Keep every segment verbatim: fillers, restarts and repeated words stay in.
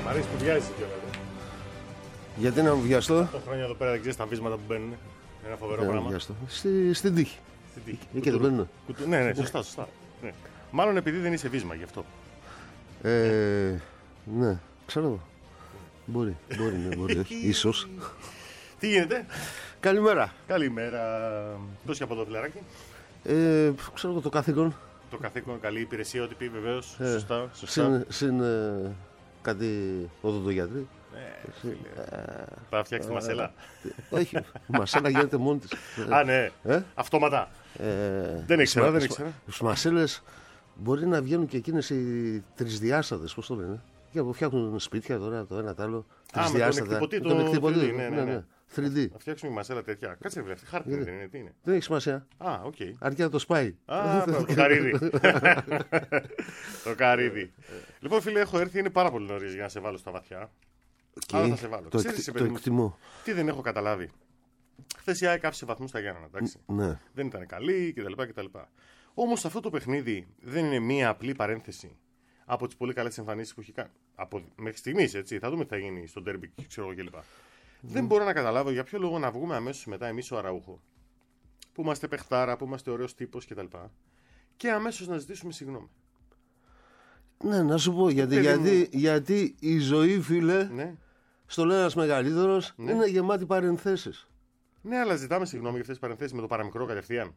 αρέσει που βιάζει κιόλας. Γιατί να μου βιαστώ. Το χρόνια εδώ πέρα δεν ξέρεις τα βίσματα που μπαίνουν. Ένα φοβερό Για να πράγμα. Στη, στην τύχη. Στην τύχη. Εκεί δεν μπαίνουν. Κουτου... Ναι, ναι, σωστά, σωστά. Ναι. Μάλλον επειδή δεν είσαι βίσμα γι' αυτό. Ε, ναι, ξέρω εγώ. Μπορεί, μπορεί, ναι, μπορεί, όχι. Ίσως. Τι γίνεται? Καλημέρα. Καλημέρα. Δώσε από το φιλαράκι. Ε, ξέρω εγώ το καθήκον. Το καθήκον, καλή υπηρεσία, ό,τι πει βεβαίως. Ε, Σωστά, σωστά. Συν, συν ε, κάτι οδοντογιατρή. Ε, φίλε. Θα φτιάξει τη μασέλα. Όχι, η μασέλα γίνεται μόνη της. Α, ναι. Ε? Αυτόματα. Ε, Δεν ήξερα, σμα- δεν σμα- ήξερα. Στις μασέλες μπορεί να βγαίνουν και εκείνες οι τρισδιάστατες, πώς το λένε. Για που φτιάχνουν σπίτια τώρα, το ένα το άλλο. Α, με τον εκτυπωτή, Με το τον εκτυπωτή, θρι ντι, ναι, ναι, ναι. θρι ντι. Να φτιάξουμε η μασέλα τέτοια. Κάτσε ρε, αυτή χάρτη δεν είναι, τι είναι. Δεν έχει σημασία. Α, οκ. Αρκεί να το σπάει. Α, το καρύδι. Το καρύδι. Λοιπόν, φίλε, έχω έρθει, είναι πάρα πολύ νωρίς για να σε βάλω στα βαθιά. Και Αλλά θα σε βάλω. το, Ξέρεις, εκ- σε το παιδί μου, εκτιμώ. τι δεν έχω καταλάβει. Χθες η ΑΕΚ άφησε βαθμούς στα Γιάννενα, εντάξει. Ναι. Δεν ήταν καλή κτλ. κτλ. Όμως αυτό το παιχνίδι δεν είναι μία απλή παρένθεση από τις πολύ καλές εμφανίσεις που έχει κάνει. Από... Μέχρι στιγμής, έτσι. Θα δούμε τι θα γίνει στο ντέρμπι, ξέρω εγώ κλπ. Δεν μπορώ να καταλάβω για ποιο λόγο να βγούμε αμέσως μετά εμείς ο Αραούχο, που είμαστε παιχτάρα, που είμαστε ωραίος τύπος κτλ. Και, και αμέσως να ζητήσουμε συγγνώμη. Ναι, να σου πω γιατί, Παιδί γιατί, μου. γιατί η ζωή, φίλε, Ναι. στο λέει ένας μεγαλύτερος, Ναι. είναι γεμάτη παρενθέσεις. Ναι, αλλά ζητάμε συγγνώμη για αυτές τις παρενθέσεις με το παραμικρό κατευθείαν.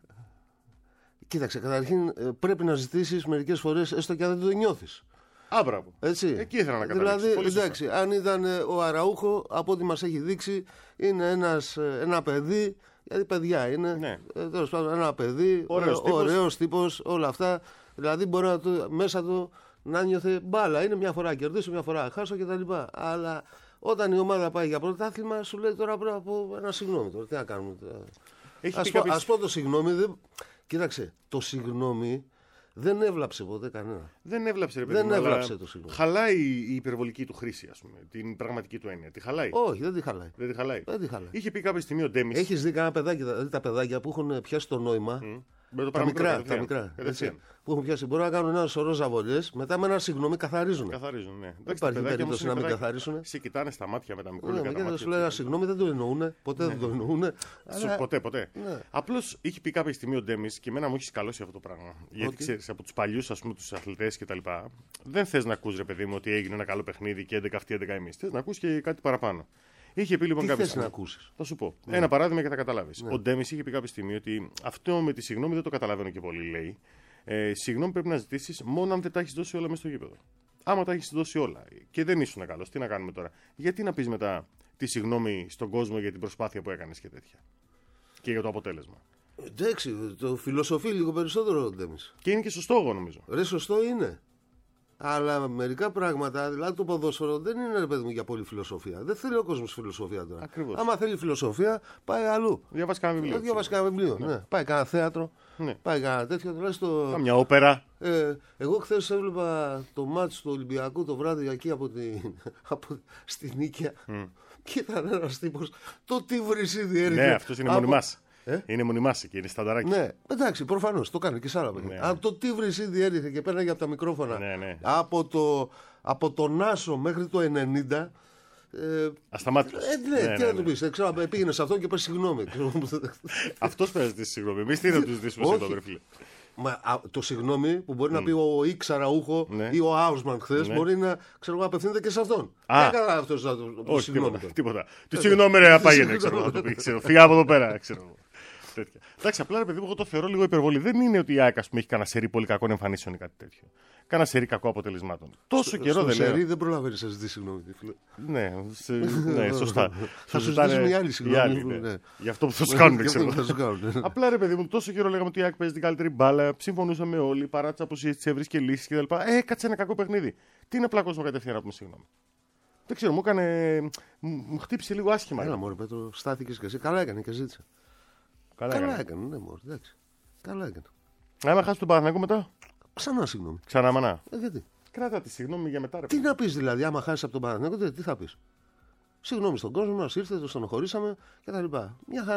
Κοίταξε, καταρχήν ε, πρέπει να ζητήσεις μερικές φορές, έστω και αν δεν το νιώθεις. Α, μπράβο. Έτσι. Εκεί ήθελα να καταλήξω. Δηλαδή, Πολύ σωστά. εντάξει, αν ήταν ε, ο Αραούχο, από ό,τι μας έχει δείξει, είναι ένας, ε, ένα παιδί, γιατί παιδιά είναι, Ναι. ε, τέλος πάντων, ένα παιδί, Ωραίος ε, τύπος. ωραίος τύπος, όλα αυτά. Δηλαδή, μπορεί να το, μέσα του να νιώθε μπάλα. Είναι μια φορά να κερδίσω, μια φορά να χάσω κτλ. Αλλά όταν η ομάδα πάει για πρωτάθλημα, σου λέει τώρα πρέπει να πω ένα συγγνώμη. Τώρα, τι να κάνουμε τώρα. Έχει Ας πει πω, κάποιος- ας πω το συγγνώμη. Δεν... Κοίταξε, το συγγνώμη δεν έβλαψε ποτέ κανένα. Δεν έβλαψε, ρε παιδί Δεν μου, αλλά έβλαψε το συγγνώμη. Χαλάει η υπερβολική του χρήση, ας πούμε. Την πραγματική του έννοια. Τη χαλάει. Όχι, δεν τη χαλάει. Δεν τη χαλάει. Δεν τη χαλάει. Είχε πει κάποια στιγμή ο Ντέμις. Έχει δει κανένα παιδάκι, δηλαδή τα παιδάκια που έχουν πιάσει το νόημα. Με το Τα παραμικρό, μικρά, τα κατευθείαν. μικρά. Κατευθείαν. έτσι, που έχουν πιάσει. Μπορεί να κάνουν ένα σωρό ζαβολιές, μετά με ένα συγγνώμη καθαρίζουν. Καθαρίζουν, ναι. Εντάξει, τα υπάρχει παιδάκια περίπτωση όμως να είναι μην παιδάκια. καθαρίσουν. Σε κοιτάνε στα μάτια με τα Ναι, μικρούλικα και τα θα μάτια. σου λέει ένα συγγνώμη, δεν το εννοούν. Ποτέ δεν το εννοούν. Σου- Ποτέ, ποτέ. Ναι. Απλώ είχε πει κάποια στιγμή ο Ντέμις και εμένα μου έχει σκαλώσει αυτό το πράγμα. Γιατί Ότι? ξέρει, από του παλιού αθλητέ κτλ. Δεν θε να ακούς ρε παιδί μου ότι έγινε ένα καλό παιχνίδι και έντεκα αυτοί έντεκα εμεί. Θε να ακούς και κάτι παραπάνω. Είχε πει λοιπόν Τι κάποια θες να στιγμή. ακούσεις. Θα σου πω. Ένα παράδειγμα και θα καταλάβει. Ο Ντέμις είχε πει κάποια στιγμή ότι αυτό με τη συγγνώμη δεν το καταλαβαίνω και πολύ, λέει. Ε, συγγνώμη πρέπει να ζητήσει μόνο αν δεν τα έχει δώσει όλα μέσα στο γήπεδο. Άμα τα έχει δώσει όλα και δεν ήσουν καλό, τι να κάνουμε τώρα. Γιατί να πει μετά τη συγγνώμη στον κόσμο για την προσπάθεια που έκανε και τέτοια. Και για το αποτέλεσμα. Εντάξει, το φιλοσοφεί λίγο περισσότερο ο Ντέμις. Και είναι και σωστό, εγώ νομίζω. Ρε, σωστό είναι. Αλλά μερικά πράγματα, δηλαδή το ποδόσφαιρο δεν είναι ρε παιδί μου για πολύ φιλοσοφία. Δεν θέλει ο κόσμος φιλοσοφία τώρα. Ακριβώς. Άμα θέλει φιλοσοφία, πάει αλλού. Διαβάσει κανένα βιβλίο. Διαβάσει κανένα βιβλίο. Ναι. Πάει κανένα θέατρο. Ναι. Πάει κανένα τέτοιο. Τουλάχιστον. Καμιά όπερα. Ε, εγώ χθες έβλεπα το μάτς του Ολυμπιακού το βράδυ εκεί από, την, από στην Νίκαια και ήταν ένας τύπος το τι βρυσίδι έριχνε. Ναι, αυτό είναι από- μονιμάς. Ε? Είναι μονιμάς εκεί, είναι στανταράκι. Ναι, εντάξει, προφανώς το κάνει και σε άλλα παιδιά. Ναι, ναι. Από το τι βρυσίδι έριχνε και πέραγε από τα μικρόφωνα. Ναι, ναι. Από, το, από τον Άσο μέχρι το ενενήντα. Ε, Ασταμάτητος. ε, ναι, Ναι, τι ναι, να ναι. του πεις, ε, ξέρω, πήγαινε σε αυτόν και πες συγγνώμη. Αυτός πρέπει να ζητήσει συγγνώμη. Εμείς τι να του ζητήσουμε Όχι. συγγνώμη, ρε φίλε. Μα, α, το συγγνώμη που μπορεί να πει ο Ιξ Αραούχο Ναι. ή ο Άουσμαν χθε Ναι. μπορεί να ξέρω, εγώ, απευθύνεται και σε αυτόν. Α. Δεν έκανα αυτό να το πω Όχι, συγγνώμη. τίποτα. τώρα. τίποτα. Του συγγνώμη, ρε, απάγαινε, Συγγνώμη. ξέρω. Θα του πει, ξέρω. Φύγα από εδώ πέρα, ξέρω. εγώ. Τέτοια. Εντάξει, απλά ρε παιδί μου, εγώ το θεωρώ λίγο υπερβολή. Δεν είναι ότι η ΑΕΚ ας πούμε, έχει κανένα σερί πολύ κακών εμφανίσεων ή κάτι τέτοιο. Κάνα σερί κακό αποτελεσμάτων. Τόσο καιρό Στο δεν λέω. σερί δεν προλαβαίνει να ζητήσει συγγνώμη. φίλε. Ναι, σε- ναι, σωστά. Θα σου ζητάνε ζητήσουν οι άλλοι οι συγγνώμη, άλλοι, ναι. ναι. Για αυτό που θα σου κάνουν, ξέρω. Θα σου κάνουν, ναι. Απλά ρε παιδί μου, τόσο καιρό λέγαμε ότι η ΑΕΚ παίζει την καλύτερη μπάλα. Συμφωνούσαμε όλοι παρά τι απουσίε τη έβρισκε λύσει κτλ. Ε, κάτσε ένα κακό παιχνίδι. Τι να πλακώσουμε κατευθείαν να πούμε συγγνώμη. Δεν ξέρω, μου έκανε. Μου μου χτύπησε λίγο άσχημα. Έλα μωρέ Πέτρο, στάθηκες και εσύ. Καλά έκανε και ζήτησε. Καλά, Καλά έκανε. έκανε, ναι μωρέ, εντάξει. Καλά έκανε. Άμα χάσει τον Παναθηναϊκό μετά, Ξανά συγγνώμη. ξανά μανά. Ε, γιατί. Κράτα τη συγγνώμη για μετά, ρε Τι παιδί. να πει δηλαδή, άμα χάσει από τον Παναθηναϊκό, τι- τι θα πει. Συγγνώμη στον κόσμο, μα ήρθε, το στενοχωρήσαμε κτλ. Μια χαρά.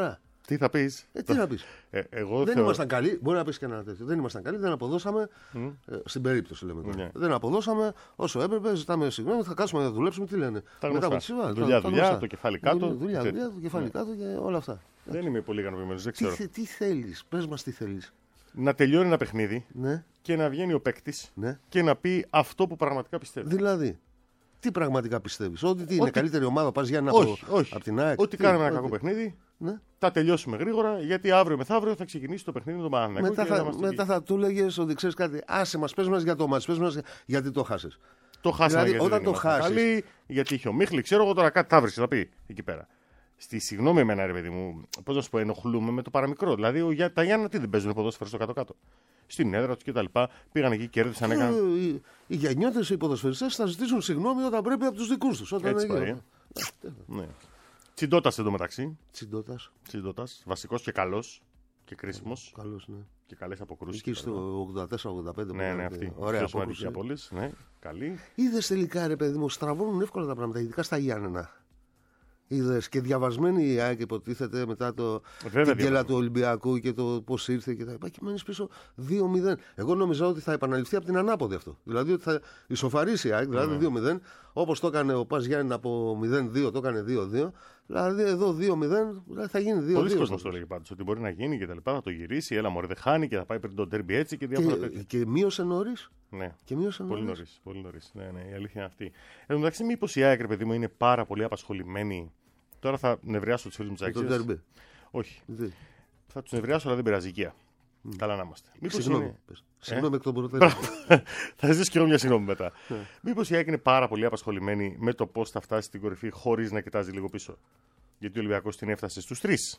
Τι θα πει. Ε, τι να πει. Ε, εγώ δεν θεω... ήμασταν καλοί. Μπορεί να πει και ένα τέτοιο. Δεν ήμασταν καλοί, δεν αποδώσαμε. Mm. Ε, στην περίπτωση λέμε τώρα. Yeah. Δεν αποδώσαμε όσο έπρεπε. Ζητάμε συγγνώμη, θα κάτσουμε να δουλέψουμε. Τι λένε. Τα Μετά από τη Σίβα. Δουλειά, τα, δουλειά, τα το κεφάλι κάτω. Δουλειά, δουλειά, το κεφάλι yeah. κάτω και όλα αυτά. Δεν είμαι πολύ ικανοποιημένο. Δεν ξέρω. Τι, τι θέλει, πε μα τι θέλει. Να τελειώνει ένα παιχνίδι ναι. και να βγαίνει ο παίκτη ναι. και να πει αυτό που πραγματικά πιστεύει. Δηλαδή. Τι πραγματικά πιστεύει, Ότι τι είναι ότι... καλύτερη ομάδα, πα για να όχι, από, όχι. από την ΑΕΚ. Ότι κάνουμε ένα κακό παιχνίδι, ναι. θα τελειώσουμε γρήγορα, γιατί αύριο μεθαύριο θα ξεκινήσει το παιχνίδι του Παναθηναϊκού. Μετά, θα, μετά θα του έλεγε ότι ξέρει κάτι, άσε μα, πε μα για το μα, πε μα γιατί το χάσε. Το χάσαμε δηλαδή, γιατί όταν δεν το χάσει. Καλή, γιατί είχε ο Μίχλη, ξέρω εγώ τώρα κάτι θα βρει να πει εκεί πέρα. Στη συγγνώμη εμένα, ρε παιδί μου, πώ να σου πω, ενοχλούμε με το παραμικρό. Δηλαδή ο, τα Γιάννα τι δεν παίζουν ποδόσφαιρο στο κάτω-κάτω. Στην έδρα του κτλ. Πήγαν εκεί, κέρδισαν, έκαναν. Οι, οι γεννιώτες, οι ποδοσφαιριστές θα ζητήσουν συγγνώμη όταν πρέπει από του δικού του. Έτσι πάει. Ε. Ναι. Τσιντότας εντωμεταξύ. Τσιντότας. Τσιντότας. Βασικός και καλός και κρίσιμος. Καλός, ναι. Και καλές αποκρούσεις. Εκεί στο ογδόντα τέσσερα ογδόντα πέντε. Ναι, ναι, αυτή. Ωραία απόκρουση. Ναι, καλή. Είδες τελικά, ρε παιδί μου, στραβώνουν εύκολα τα πράγματα, ειδικά στα Γιάννενα. Είδες και διαβασμένη η ΑΕΚ υποτίθεται μετά το την κέλα του Ολυμπιακού και το πώς ήρθε και τα λοιπά και μένεις πίσω δύο μηδέν. Εγώ νόμιζα ότι θα επαναληφθεί από την ανάποδη αυτό. Δηλαδή ότι θα ισοφαρίσει η ΑΕΚ, δηλαδή mm. δύο μηδέν, όπως το έκανε ο Πας Γιάννη από μηδέν δύο, το έκανε δύο δύο. Δηλαδή εδώ δύο μηδέν δηλαδή θα γίνει δύο δύο. Πολλοί κόσμος το έλεγε πάντως ότι μπορεί να γίνει και τα λοιπά, θα το γυρίσει, έλα μωρέ δεν χάνει και θα πάει πριν το ντέρμπι έτσι και διάφορα τέτοια. Και μείωσε νωρίς. Ναι, και μείωσε πολύ νωρίς. Πολύ νωρίς. Ναι, ναι, η αλήθεια είναι αυτή. Εν τω μεταξύ, μήπως η ΑΕΚ, ρε παιδί μου, είναι πάρα πολύ απασχολημένη. Τώρα θα νευριάσω του φίλου μου τη ΑΕΚ. Όχι. Δε. Θα του νευριάσω, αλλά δεν πειράζει. Οικία. Mm. Καλά να είμαστε. Συγγνώμη. Είναι... Συγγνώμη εκ των προτέρων. Θα ζητήσω και εγώ μια συγγνώμη μετά. Μήπως η ΑΕΚ είναι πάρα πολύ απασχολημένη με το πώς θα φτάσει στην κορυφή χωρίς να κοιτάζει λίγο πίσω. Γιατί ο Ολυμπιακός την έφτασε στους τρεις.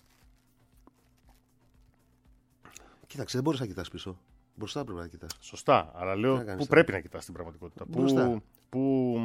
Κοίταξε, δεν μπορείς να κοιτάς πίσω. Μπροστά πρέπει να κοιτάς. Σωστά, αλλά λέω πού πρέπει να κοιτάς στην πραγματικότητα. Πού. Πού.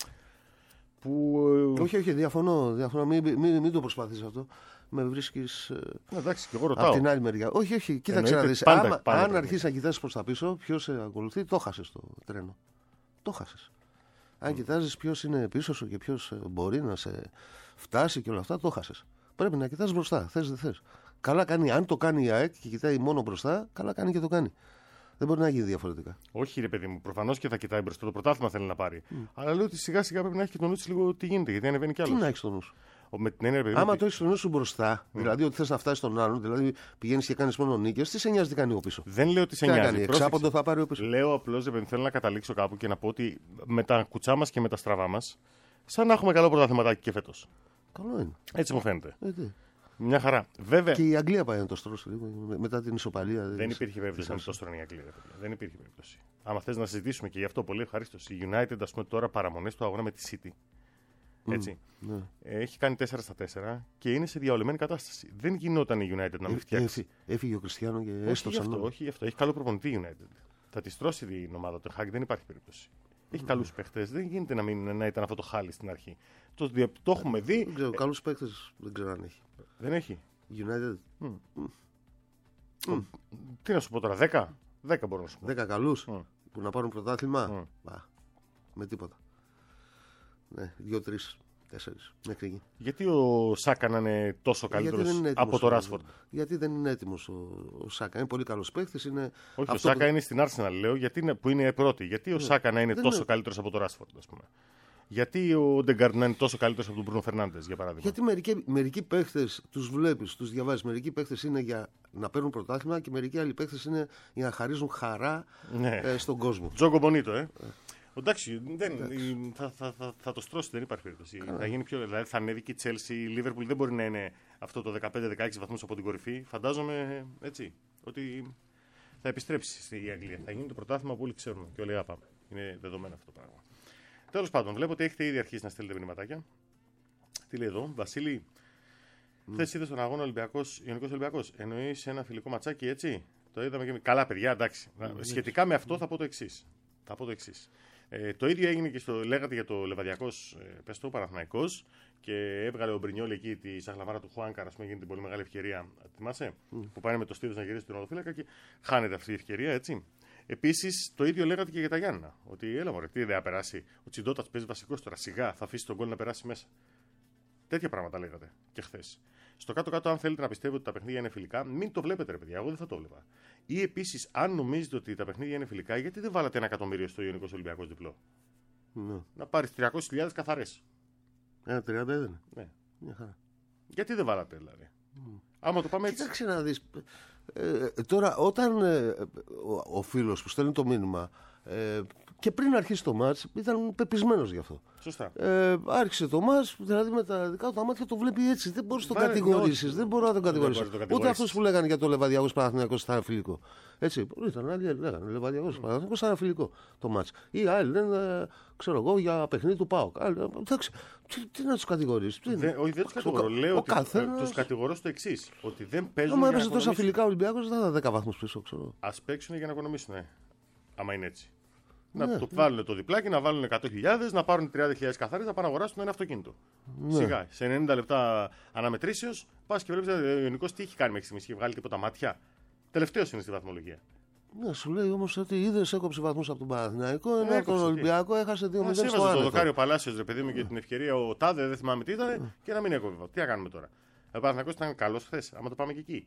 Που... Όχι, όχι, διαφωνώ. διαφωνώ. Μην, μην, μην το προσπαθείς αυτό. Με βρίσκεις. Εντάξει, και εγώ ρωτάω. Από την άλλη μεριά. Όχι, όχι, κοίταξε να δεις. Πάντα, πάντα αν αρχίσεις να κοιτάζεις προς τα πίσω, ποιος σε ακολουθεί, το χάσες το τρένο. Το χάσες. Αν mm. κοιτάζεις ποιος είναι πίσω σου και ποιος μπορεί να σε φτάσει και όλα αυτά, το χάσες. Πρέπει να κοιτάς μπροστά. Θες, δεν θες. Καλά κάνει, αν το κάνει η ΑΕΚ και κοιτάει μόνο μπροστά, καλά κάνει και το κάνει. Δεν μπορεί να γίνει διαφορετικά. Όχι, ρε παιδί μου, προφανώς και θα κοιτάει μπροστά. Το πρωτάθλημα θέλει να πάρει. Mm. Αλλά λέω ότι σιγά σιγά πρέπει να έχει και το νου της λίγο τι γίνεται, γιατί ανεβαίνει κι άλλο. Τι να έχει το νου σου. Με την έννοια, παιδί, άμα ότι... το έχει το νου σου μπροστά, mm. δηλαδή ότι θες να φτάσει στον άλλον, δηλαδή πηγαίνεις και κάνεις μόνο νίκες, τι σε νοιάζει τι κάνει ο πίσω. Δεν λέω ότι σε νοιάζει. Εξάποντο θα πάρει ο πίσω. Λέω απλώς, ρε παιδί, θέλω να καταλήξω κάπου και να πω ότι με τα κουτσά μας και με τα στραβά μας, σαν να έχουμε καλό πρωταθληματάκι και φέτος. Καλό είναι. Έτσι μου φαίνεται. Ε, Μια χαρά. Βέβαια... Και η Αγγλία πάει να το στρώσει λίγο μετά την ισοπαλία. Δεν της... υπήρχε περίπτωση να το στρώνει η Αγγλία. Δεν υπήρχε περίπτωση. Άμα θες να συζητήσουμε και γι' αυτό πολύ ευχαρίστω. Η United, ας πούμε, τώρα παραμονές του αγώνα με τη City. Έτσι. Mm, ναι. Έχει κάνει τέσσερα στα τέσσερα και είναι σε διαολεμένη κατάσταση. Δεν γινόταν η United να μην φτιάξει. Έφυγε ο Κριστιάνο και έστωσαν. Όχι, όχι γι' αυτό. Έχει καλό προπονητή η United. Θα τη στρώσει την ομάδα του Χάκ, δεν υπάρχει περίπτωση. Έχει mm. καλούς παίχτες. Δεν γίνεται να, μην, να ήταν αυτό το χάλι στην αρχή. Το, το έχουμε δει. Δεν ξέρω, καλούς παίχτες δεν ξέρω αν έχει. Δεν έχει. United. Mm. Mm. Mm. Τι να σου πω τώρα, δέκα. δέκα μπορώ να σου πω. δέκα καλούς mm. που να πάρουν πρωτάθλημα. Mm. Μπα, με τίποτα. Ναι, δύο, τρεις, τέσσερις μέχρι εκεί. Γιατί ο Σάκα να είναι τόσο καλύτερος από το Ράσφορντ. Γιατί δεν είναι έτοιμος ο, ο Σάκα. Είναι πολύ καλός παίχτης. Είναι όχι, ο Σάκα που... είναι στην Arsenal, λέω, γιατί είναι, που είναι πρώτη. Γιατί ο ναι. Σάκα να είναι δεν τόσο είναι... καλύτερος από το Ράσφορντ, ας πούμε. Γιατί ο Ντεγκάρντ να είναι τόσο καλύτερος από τον Μπρούνο Φερνάντες, για παράδειγμα. Γιατί μερικοί, μερικοί παίχτες τους βλέπεις, τους διαβάζεις. Μερικοί παίχτες είναι για να παίρνουν πρωτάθλημα και μερικοί άλλοι παίχτες είναι για να χαρίζουν χαρά ναι. ε, στον κόσμο. Τζόκο Μπονίτο, ε. ε. Εντάξει, δεν, θα, θα, θα, θα το στρώσει, δεν υπάρχει περίπτωση. Θα γίνει πιο, δηλαδή θα ανέβει και η Chelsea, η Liverpool δεν μπορεί να είναι αυτό το δεκαπέντε δεκαέξι βαθμούς από την κορυφή. Φαντάζομαι έτσι, ότι θα επιστρέψει η Αγγλία. Θα γίνει το πρωτάθλημα που όλοι ξέρουμε και όλοι αγαπάμε. Είναι δεδομένο αυτό το πράγμα. Τέλος πάντων, βλέπω ότι έχετε ήδη αρχίσει να στέλνετε μηνυματάκια. Τι λέει εδώ, Βασίλη, mm. χθες είδες τον αγώνα Ολυμπιακός, Ιωνικός Ολυμπιακός. Εννοείς ένα φιλικό ματσάκι, έτσι. Το είδαμε και. Καλά, παιδιά, εντάξει. Mm. Σχετικά με αυτό θα πω το εξής. Θα πω το εξής. Ε, το ίδιο έγινε και στο. Λέγατε για το Λεβαδιακός, ε, πες το, Παναθηναϊκός και έβγαλε ο Μπρινιόλ εκεί τη σαχλαμάρα του Χουάνκαρ, ας πούμε, γίνει την πολύ μεγάλη ευκαιρία. Θυμάσαι, mm. που πάνε με το στήθος να γυρίσει τον οδοφύλακα και χάνεται αυτή η ευκαιρία, έτσι. Επίσης, το ίδιο λέγατε και για τα Γιάννα. Ότι έλα μωρέ, τι ιδέα να περάσει. Ο Τσιντότας παίζει βασικός τώρα. Σιγά θα αφήσει τον γκολ να περάσει μέσα. Τέτοια πράγματα λέγατε και χθες. Στο κάτω-κάτω, αν θέλετε να πιστεύετε ότι τα παιχνίδια είναι φιλικά, μην το βλέπετε, ρε παιδιά. Εγώ δεν θα το βλέπα. Ή επίσης, αν νομίζετε ότι τα παιχνίδια είναι φιλικά, γιατί δεν βάλατε ένα εκατομμύριο στο Ιωνικός Ολυμπιακός διπλό. Ναι. Να πάρεις τριακόσιες χιλιάδες καθαρές. Ένα τριάντα έδαινε. Ναι. Μια χαρά. Γιατί δεν βάλατε, δηλαδή. Mm. Άμα το πάμε έτσι. Κοίταξε να δεις. Ε, τώρα, όταν ε, ο, ο φίλος που στέλνει το μήνυμα ε, και πριν αρχίσει το μάτς ήταν πεπισμένος γι' αυτό. Σωστά. Ε, άρχισε το μάτς, δηλαδή με τα δικά του τα μάτια το βλέπει έτσι. Δεν μπορείς να τον κατηγορήσεις. Δεν μπορώ να τον κατηγορήσω. Ούτε αυτός που λέγανε για το Λεβαδιακός Παναθηναϊκός ήταν φιλικό. Έτσι. Ήταν άλλοι λέγανε Λεβαδιακός Παναθηναϊκός ήταν φιλικό το μάτς. Ή άλλοι λένε, ξέρω εγώ, για παιχνίδι του ΠΑΟΚ. Εντάξει. Τι, τι να τους κατηγορήσεις. Δε, όχι, δεν τους κατηγορώ. Λέω ότι καθένας... τους κατηγορώ στο εξής. Ότι δεν παίζουν. Άμα έπαιζε τόσα φιλικά ο Ολυμπιακός δεν θα ήταν δέκα βαθμούς πίσω, ξέρω. Ας παίξουν για να οικονομήσουν. Άμα είναι έτσι. Να ναι, το ναι. βάλουν το διπλάκι, να βάλουν εκατό χιλιάδες, να πάρουν τριάντα χιλιάδες καθαρές, να πάνε να αγοράσουν ένα αυτοκίνητο. Ναι. Σιγά. Σε ενενήντα λεπτά αναμετρήσεως, πας και βλέπεις ο Ιωνικός τι έχει κάνει μέχρι στιγμής. Έχει βγάλει τίποτα μάτια. Τελευταίος είναι στη βαθμολογία. Ναι, σου λέει όμως ότι είδες έκοψε βαθμούς από τον Παναθηναϊκό, ενώ από τον Ολυμπιακό έχασε δύο μηδέν στο άνετο. Το δοκάριο Παλάσιος, ρε παιδί μου, και την ευκαιρία ο Τάδε, δεν θυμάμαι τι ήταν, mm. και να μην έκοβε. Τι να κάνουμε τώρα. Ο Παναθηναϊκός ήταν καλός χθες, άμα το πάμε και εκεί.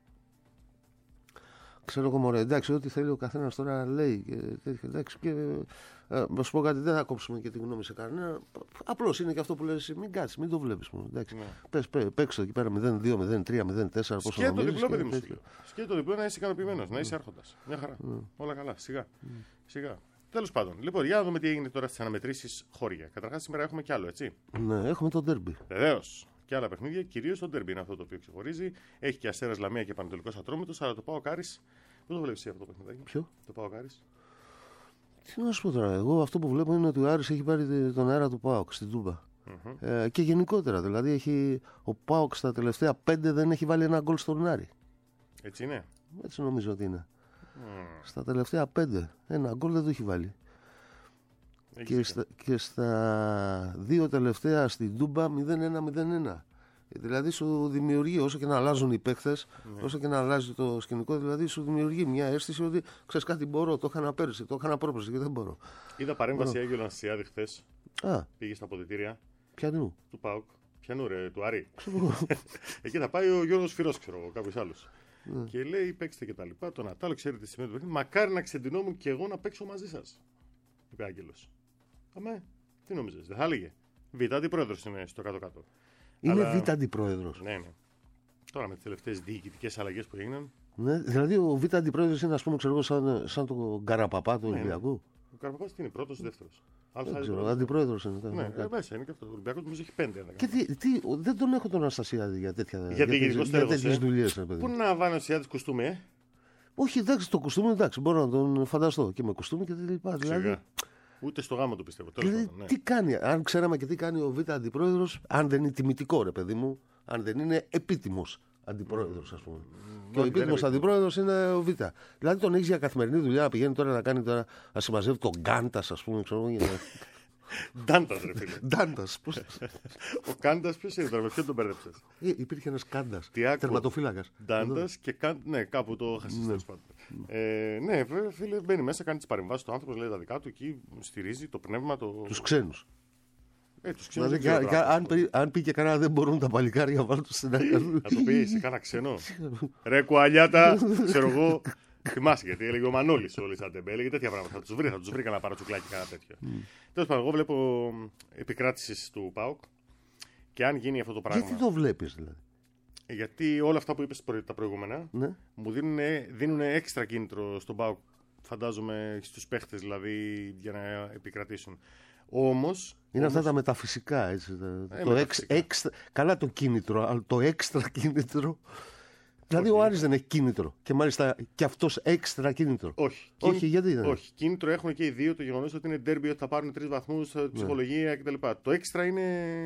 Ξέρω εγώ, μωρέ, εντάξει, ό,τι θέλει ο καθένας τώρα λέει. Και, τέτοια, εντάξει, και, ε, να σου πω κάτι, δεν θα κόψουμε και τη γνώμη σε κανένα. Απλώς είναι και αυτό που λες, μην κάτσεις, μην το βλέπεις. Ναι. Πες, πέ, παίξε εκεί πέρα μηδέν δύο, μηδέν τρία, μηδέν τέσσερα. Σκέτο το διπλό, παιδί μου. Σκέτο το διπλό να είσαι ικανοποιημένος, mm. να είσαι άρχοντας. Μια χαρά. Mm. Όλα καλά, σιγά. Mm. σιγά. Τέλος πάντων, λοιπόν, για να δούμε τι έγινε τώρα στις αναμετρήσεις χώρια. Καταρχάς, σήμερα έχουμε κι άλλο, έτσι. Ναι, έχουμε το ντέρμπι. Βεβαίως. Και άλλα παιχνίδια, κυρίως το ντέρμπι είναι αυτό το οποίο ξεχωρίζει. Έχει και Αστέρας Λαμία και Πανετολικός Ατρόμητος, αλλά το ΠΑΟΚ Άρης. Πού το βλέπεις αυτό το παιχνιδάκι? Ποιο? Το ΠΑΟΚ Άρης. Τι να σου πω τώρα, εγώ αυτό που βλέπω είναι ότι ο Άρης έχει πάρει τον αέρα του ΠΑΟΚ στην Τούμπα. Mm-hmm. Ε, και γενικότερα, δηλαδή έχει, ο ΠΑΟΚ στα τελευταία πέντε δεν έχει βάλει ένα γκολ στον Άρη. Έτσι είναι. Έτσι νομίζω ότι είναι. Mm. Στα τελευταία πέντε ένα γκολ δεν το έχει βάλει. Και στα, και στα δύο τελευταία στην Τούμπα μηδέν ένα μηδέν ένα. Δηλαδή σου δημιουργεί, όσο και να αλλάζουν οι παίκτες, ναι. όσο και να αλλάζει το σκηνικό, δηλαδή σου δημιουργεί μια αίσθηση ότι ξέρεις κάτι, μπορώ, το είχα πέρυσι, το είχα πρόπερσι και δεν μπορώ. Είδα παρέμβαση Άγιο Αναστασιάδη χθες. Πήγε στα αποδυτήρια. Πιανού? Του ΠΑΟΚ. Πιανού, ρε, του Άρη. Εκεί θα πάει ο Γιώργος Φυρός, ξέρω εγώ, κάποιος άλλος. Ναι. Και λέει: παίξτε και τα λοιπά. Το Νατάλο, ξέρετε τι σημαίνει το παιχνίδι. Μακάρι να ξεντινόμουν και εγώ να παίξω μαζί σας. Είπε Άγγελος. Αμέ, τι νόμιζες, δεν θα έλεγε. Β' αντιπρόεδρος είναι στο κάτω-κάτω. Είναι Αλλά... Β' αντιπρόεδρος. Ναι, ναι. Τώρα με τις τελευταίες διοικητικές αλλαγές που έγιναν. Ναι, δηλαδή ο Β' αντιπρόεδρος είναι, ας πούμε, ξέρω, σαν, σαν τον Καραπαπά του ναι, Ολυμπιακού. Ναι. Ο Καραπαπάς τι είναι, πρώτος ή δεύτερος? Δεν ξέρω, αντιπρόεδρος είναι. Ναι, ε, μέσα είναι και αυτό. Ο Ολυμπιακός νομίζω έχει πέντε. Και τι, τι, δεν τον έχω τον Αναστασιάδη για τέτοια για, για, για τέτοιες δουλειές. Πού να βάλει ο Αναστασιάδης κουστούμι, ε? Όχι, εντάξει, το κουστούμι εντάξει, μπορώ να τον φανταστώ και με κουστούμι και τα λοιπά. Δηλαδή, ούτε στο γάμο του πιστεύω. Δηλαδή, πάντων, ναι. Τι κάνει, αν ξέραμε και τι κάνει ο Β' αντιπρόεδρος, αν δεν είναι τιμητικό, ρε παιδί μου, αν δεν είναι επίτιμος αντιπρόεδρος, ας πούμε. Mm, και ο επίτιμος αντιπρόεδρος είναι ο Β'. Δηλαδή τον έχεις για καθημερινή δουλειά να πηγαίνει τώρα να κάνει τώρα, να συμμαζεύει τον Γκάντας, ας πούμε. Ξέρω, για... Ντάντας, ρε φίλε. Ντάντας. Ο Κάντας ποιος είναι τώρα, με ποιον τον μπέρδεψες? Ε, υπήρχε ένας Κάντας, τερματοφύλακας. Ντάντας και Κάντας, ναι, κάπου το χασίς τέλος πάντων. Ε, ναι, φίλε, μπαίνει μέσα, κάνει τις παρεμβάσεις του άνθρωπος, λέει τα δικά του, εκεί στηρίζει το πνεύμα. Το... Τους ξένους. Ε, τους ξένους δηλαδή, κα, κα, αν, αν πει και κανένα δεν μπορούν τα παλικάρια, βάλω το στην άκρη. Θα το πει σε κάνα ξένο. Ρε κουαλιάτα, ξέρω εγώ. Θυμάσαι γιατί έλεγε ο Μανώλης ο Λισαντεμπέ, έλεγε τέτοια πράγματα. Θα τους βρει, θα τους βρει κανένα παρατσουκλάκι, κανένα τέτοιο. Mm. Τέλος πάντων, εγώ βλέπω επικράτηση του ΠΑΟΚ και αν γίνει αυτό το πράγμα. Γιατί το βλέπεις, δηλαδή? Γιατί όλα αυτά που είπες τα προηγούμενα ναι. μου δίνουν, δίνουν έξτρα κίνητρο στον ΠΑΟΚ, φαντάζομαι στους παίχτες δηλαδή, για να επικρατήσουν. Όμως. Είναι όμως... αυτά τα μεταφυσικά, έτσι. Ε, το μεταφυσικά. Εξ, έξτρα, καλά το κίνητρο, αλλά το έξτρα κίνητρο. Δηλαδή όχι. Ο Άρης δεν έχει κίνητρο και μάλιστα και αυτός έξτρα κίνητρο. Όχι. Όχι, Κίν... γιατί δεν όχι. Κίνητρο έχουν και οι δύο, το γεγονός ότι είναι ντέρμπι, ότι θα πάρουν τρεις βαθμούς, ψυχολογία ναι. κτλ. Το έξτρα είναι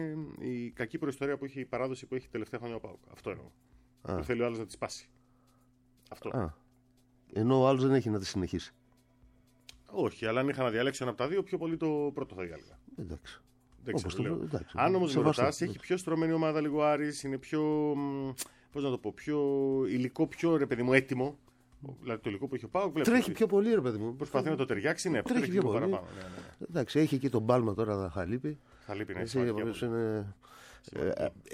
η κακή προϊστορία που έχει, η παράδοση που έχει τελευταία χρόνια ο ΠΑΟΚ. Αυτό εννοώ. Α. Που θέλει ο άλλος να τη σπάσει. Αυτό. Α. Ενώ ο άλλος δεν έχει να τη συνεχίσει. Όχι, αλλά αν είχα να διαλέξω ένα από τα δύο, πιο πολύ το πρώτο θα διάλεγα. Εντάξει. Δεν ξέρω, το... εντάξει. Αν όμως με ρωτάς, έχει πιο στρωμένη ομάδα λίγο Άρης, είναι πιο. Πώς να το πω, πιο υλικό, πιο ρε παιδί μου έτοιμο. Δηλαδή το υλικό που έχει ο ΠΑΟΚ. Τρέχει πιο πολύ, ρε παιδί μου. Προσπαθεί να το ταιριάξει, ναι, τρέχει, τρέχει πιο πολύ. Παραπάνω. Ναι, ναι, ναι. Εντάξει, έχει εκεί τον Μπάλμα τώρα, Χαλίπη. Χαλίπη, ναι. Έτσι, είναι... ε, ε,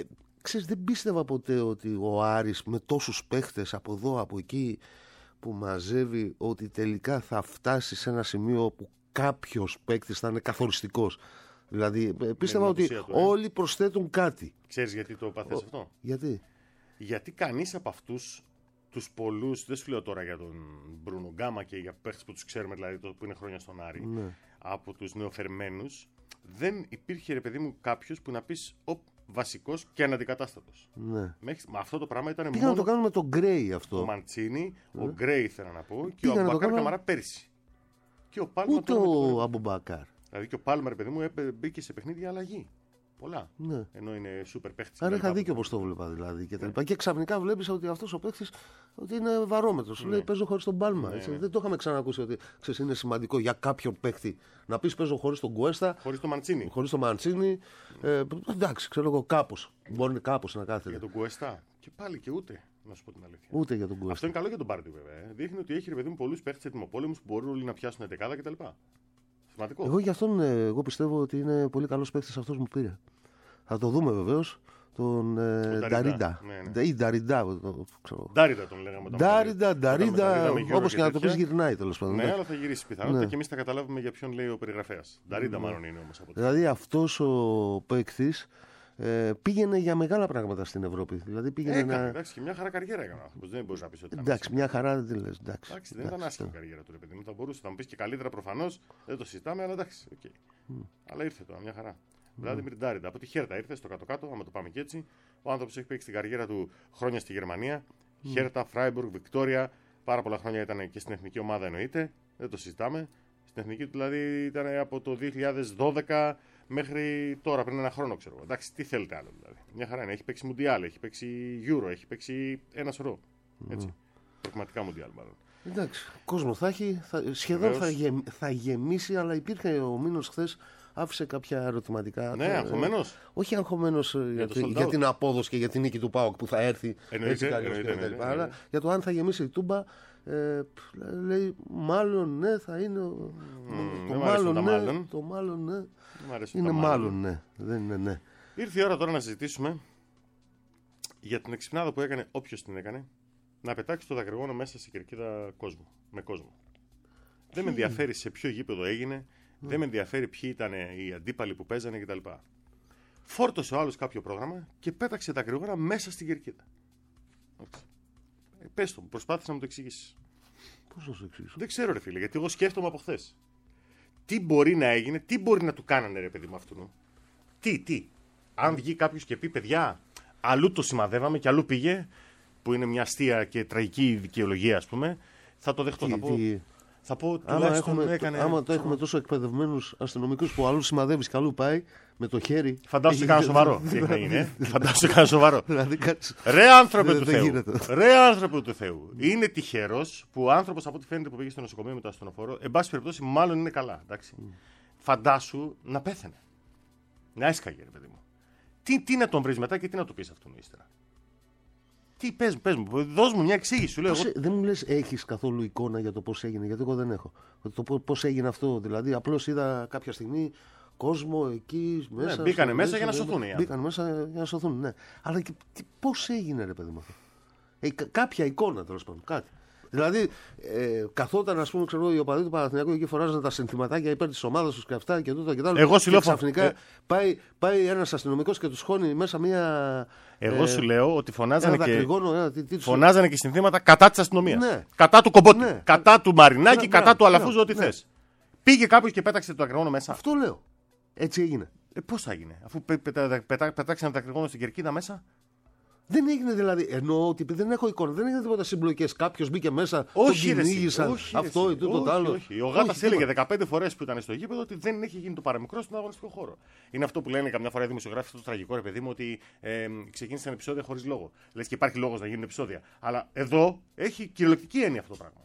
ξέρεις, δεν πίστευα ποτέ ότι ο Άρης με τόσους παίχτες από εδώ, από εκεί που μαζεύει, ότι τελικά θα φτάσει σε ένα σημείο που κάποιος παίκτης θα είναι καθοριστικός. Δηλαδή πίστευα ότι του, ε. όλοι προσθέτουν κάτι. Ξέρεις γιατί το πάθες αυτό? Γιατί? Γιατί κανείς από αυτούς τους πολλούς, δεν σου λέω τώρα για τον Μπρούνο Γκάμα και για παίχτες που τους ξέρουμε, δηλαδή το που είναι χρόνια στον Άρη, ναι. από τους νεοφερμένους, δεν υπήρχε, ρε παιδί μου, κάποιος που να πεις ο βασικός και αναντικατάστατος. Ναι. Μέχρι, μα αυτό το πράγμα ήταν πήγα μόνο. Πήγα να το κάνουμε τον Γκρέι αυτό. Ο Μαντσίνη, ναι. ο Γκρέι ήθελα να πω, και πήγα ο Αμπουμπακάρ κάνω... Καμαρά πέρσι. Και ο Πάλμαρ. Ούτε ο Αμπουμπακάρ. Δηλαδή και ο Πάλμαρ, παιδί μου, μπήκε σε παιχνίδια αλλαγή. Πολλά. Ναι. Ενώ είναι σούπερ παίχτης. Άρα είχα δίκιο όπως το βλέπα δηλαδή. Και, ναι. και ξαφνικά βλέπεις ότι αυτός ο παίχτης ότι είναι βαρόμετρος. Ναι. Λέει παίζω χωρίς τον Πάλμα. Ναι. Δεν το είχαμε ξανακούσει ότι ξέρεις, είναι σημαντικό για κάποιον παίχτη να πεις παίζω χωρίς τον Κουέστα. Χωρίς τον Μαντσίνη. Χωρίς τον Μαντσίνη. Ε, εντάξει, ξέρω εγώ κάπως. Μπορεί κάπως να κάθεται. Για τον Κουέστα. Και πάλι και ούτε. Να σου πω την αλήθεια. Ούτε για τον Κουέστα. Αυτό είναι καλό για τον Πάρτι βέβαια. Δείχνει ότι έχει ρε παιδί μου πολλούς παίχτες ετοιμοπόλεμους που μπορούν όλοι να πιάσουν δεκάδα κτλ. Σημαντικό. Εγώ γι' αυτόν εγώ πιστεύω ότι είναι πολύ καλός παίχτης αυτός μου πήρε. Θα το δούμε βεβαίως. Τον Νταρίντα. Ή Νταρίντα. Νταρίντα τον λέγαμε. Νταρίντα, Νταρίντα. Όπως και να το πεις γυρνάει τέλος πάντων. Ναι, αλλά θα γυρίσει πιθανότητα και εμείς θα καταλάβουμε για ποιον λέει ο περιγραφέας. Νταρίντα μάλλον είναι όμως από δηλαδή αυτός ο παίκτης πήγαινε για μεγάλα πράγματα στην Ευρώπη. Δηλαδή πήγαινε Έκανε, να... εντάξει, και μια χαρά καριέρα έκανε ο άνθρωπος. Δεν μπορείς να πεις ότι ήταν. Εντάξει, μια χαρά δεν λες. Εντάξει, εντάξει, δεν ήταν άσχημη η καριέρα του, ρε παιδί μου. Θα μπορούσε να μου πεις και καλύτερα προφανώς. Δεν το συζητάμε, αλλά εντάξει. Okay. Mm. Αλλά ήρθε τώρα, μια χαρά. Δηλαδή, mm. Ντάριντα. Από τη Χέρτα ήρθε στο κάτω-κάτω, άμα το πάμε και έτσι. Ο άνθρωπος έχει παίξει την καριέρα του χρόνια στη Γερμανία. Mm. Χέρτα, Φράιμπουργκ, Βικτόρια. Πάρα πολλά χρόνια ήταν και στην εθνική ομάδα εννοείται. Δεν το συζητάμε. Στην εθνική του δηλαδή ήταν από το δύο χιλιάδες δώδεκα μέχρι τώρα, πριν ένα χρόνο ξέρω. Εντάξει, τι θέλετε άλλο δηλαδή. Μια χαρά είναι. Έχει παίξει Μουντιάλ, έχει παίξει Euro, έχει παίξει ένα σωρό. Έτσι. Mm. Πραγματικά Μουντιάλ μάλλον. Εντάξει, κόσμο θα έχει. Θα, σχεδόν θα, γε, θα γεμίσει, αλλά υπήρχε ο Μήνος χθες. Άφησε κάποια ερωτηματικά. Ναι, αγχωμένος. Ε, όχι αγχωμένος για, για, για την απόδοση και για την νίκη του ΠΑΟΚ που θα έρθει. Εννοείται, έτσι εννοείται, εννοείται, εννοείται. Αλλά για το αν θα γεμίσει η Τούμπα, ε, λέει μάλλον ναι, θα είναι. Mm, το, μάλλον, ναι, μάλλον. το μάλλον ναι. Είναι μάλλον ναι. Δεν είναι ναι. Ήρθε η ώρα τώρα να συζητήσουμε για την εξυπνάδα που έκανε όποιος την έκανε να πετάξει το δακρυγόνο μέσα στην κερκίδα κόσμο, με κόσμο. Τι? Δεν με ενδιαφέρει σε ποιο γήπεδο έγινε. Mm. Δεν με ενδιαφέρει ποιοι ήταν οι αντίπαλοι που παίζανε κτλ. Φόρτωσε ο άλλος κάποιο πρόγραμμα και πέταξε τα κρυγόνα μέσα στην κερκίδα. Ε, πες το, προσπάθησε να μου το εξηγήσεις. Πώς να σου εξηγήσω? Δεν ξέρω, ρε φίλε, γιατί εγώ σκέφτομαι από χθες. Τι μπορεί να έγινε, τι μπορεί να του κάνανε, ρε παιδί μου αυτού. Τι, τι. Αν βγει κάποιος και πει, παιδιά, αλλού το σημαδεύαμε και αλλού πήγε, που είναι μια αστεία και τραγική δικαιολογία, ας πούμε, θα το δεχτώ. Τι, θα πω. Τι... Θα πω, άμα έχουμε, έκανε... άμα το έχουμε τόσο εκπαιδευμένους αστυνομικούς που αλλού σημαδεύεις και αλλού πάει με το χέρι. Φαντάσου κανένα σοβαρό. Τι έχει να γίνει, ε? Φαντάσου κανένα σοβαρό. κάτσε. Ρε άνθρωπε του Θεού. Ρε άνθρωπε του Θεού. Είναι τυχερός που ο άνθρωπος από ό,τι φαίνεται που πήγε στο νοσοκομείο με το ασθενοφόρο, εν πάση περιπτώσει, μάλλον είναι καλά. Εντάξει. Mm. Φαντάσου να πέθανε. Να έσκαγε, ρε παιδί μου. Τι, τι να τον βρει μετά και τι να του πει αυτόν ύστερα. Τι πες, πες μου, δώσ' μου μια εξήγηση. Σου λέω, πώς, εγώ... Δεν μου λες έχεις καθόλου εικόνα για το πώς έγινε, γιατί εγώ δεν έχω. Το πώς έγινε αυτό, δηλαδή απλώς είδα κάποια στιγμή κόσμο εκεί μέσα. Ναι, μπήκανε μέσα μέσα για να σωθούν. Μπήκανε μέσα για να σωθούν, ναι. Αλλά και, και πώς έγινε, ρε παιδί μου αυτό. Ε, κα, κάποια εικόνα τέλος πάντων, κάτι. Δηλαδή, ε, καθόταν, ας πούμε, ξέρω, οι οπαδοί του Παναθηναϊκού εκεί φοράζαν τα συνθηματάκια υπέρ της ομάδας τους και αυτά και τούτα και τα άλλα. Εγώ σου λέω ξαφνικά ε... πάει, πάει ένας αστυνομικός και τους χώνει μέσα μία. Εγώ ε, σου λέω ότι φωνάζανε, και... ένα, τι, τι, φωνάζανε και συνθήματα κατά της αστυνομίας. Ναι. Κατά του Κομπότη. Ναι. Κατά του Μαρινάκη, ναι, κατά ναι, του Αλαφούζου, ναι, ό,τι ναι. θες. Πήγε κάποιος και πέταξε το δακρυγόνο μέσα. Αυτό λέω. Έτσι έγινε. Ε, πώς θα έγινε, αφού πε, πε, πε, πετά, πετάξανε το δακρυγόνο στην κερκίδα μέσα. Δεν έγινε δηλαδή. Εννοώ ότι δεν έχω εικόνα. Δεν έγινε τίποτα συμπλοκές. Κάποιος μπήκε μέσα. Όχι, τον κυνήγησαν. Αυτό ή τούτο το άλλο. Όχι. Ο Γάτας έλεγε δεκαπέντε φορές που ήταν στο γήπεδο ότι δεν έχει γίνει το παραμικρό στον αγωνιστικό χώρο. Είναι αυτό που λένε καμιά φορά οι δημοσιογράφοι, αυτό το τραγικό, ρε παιδί μου, ότι ε, ξεκίνησαν επεισόδια χωρίς λόγο. Λες και υπάρχει λόγος να γίνουν επεισόδια. Αλλά εδώ έχει κυριολεκτική έννοια αυτό το πράγμα.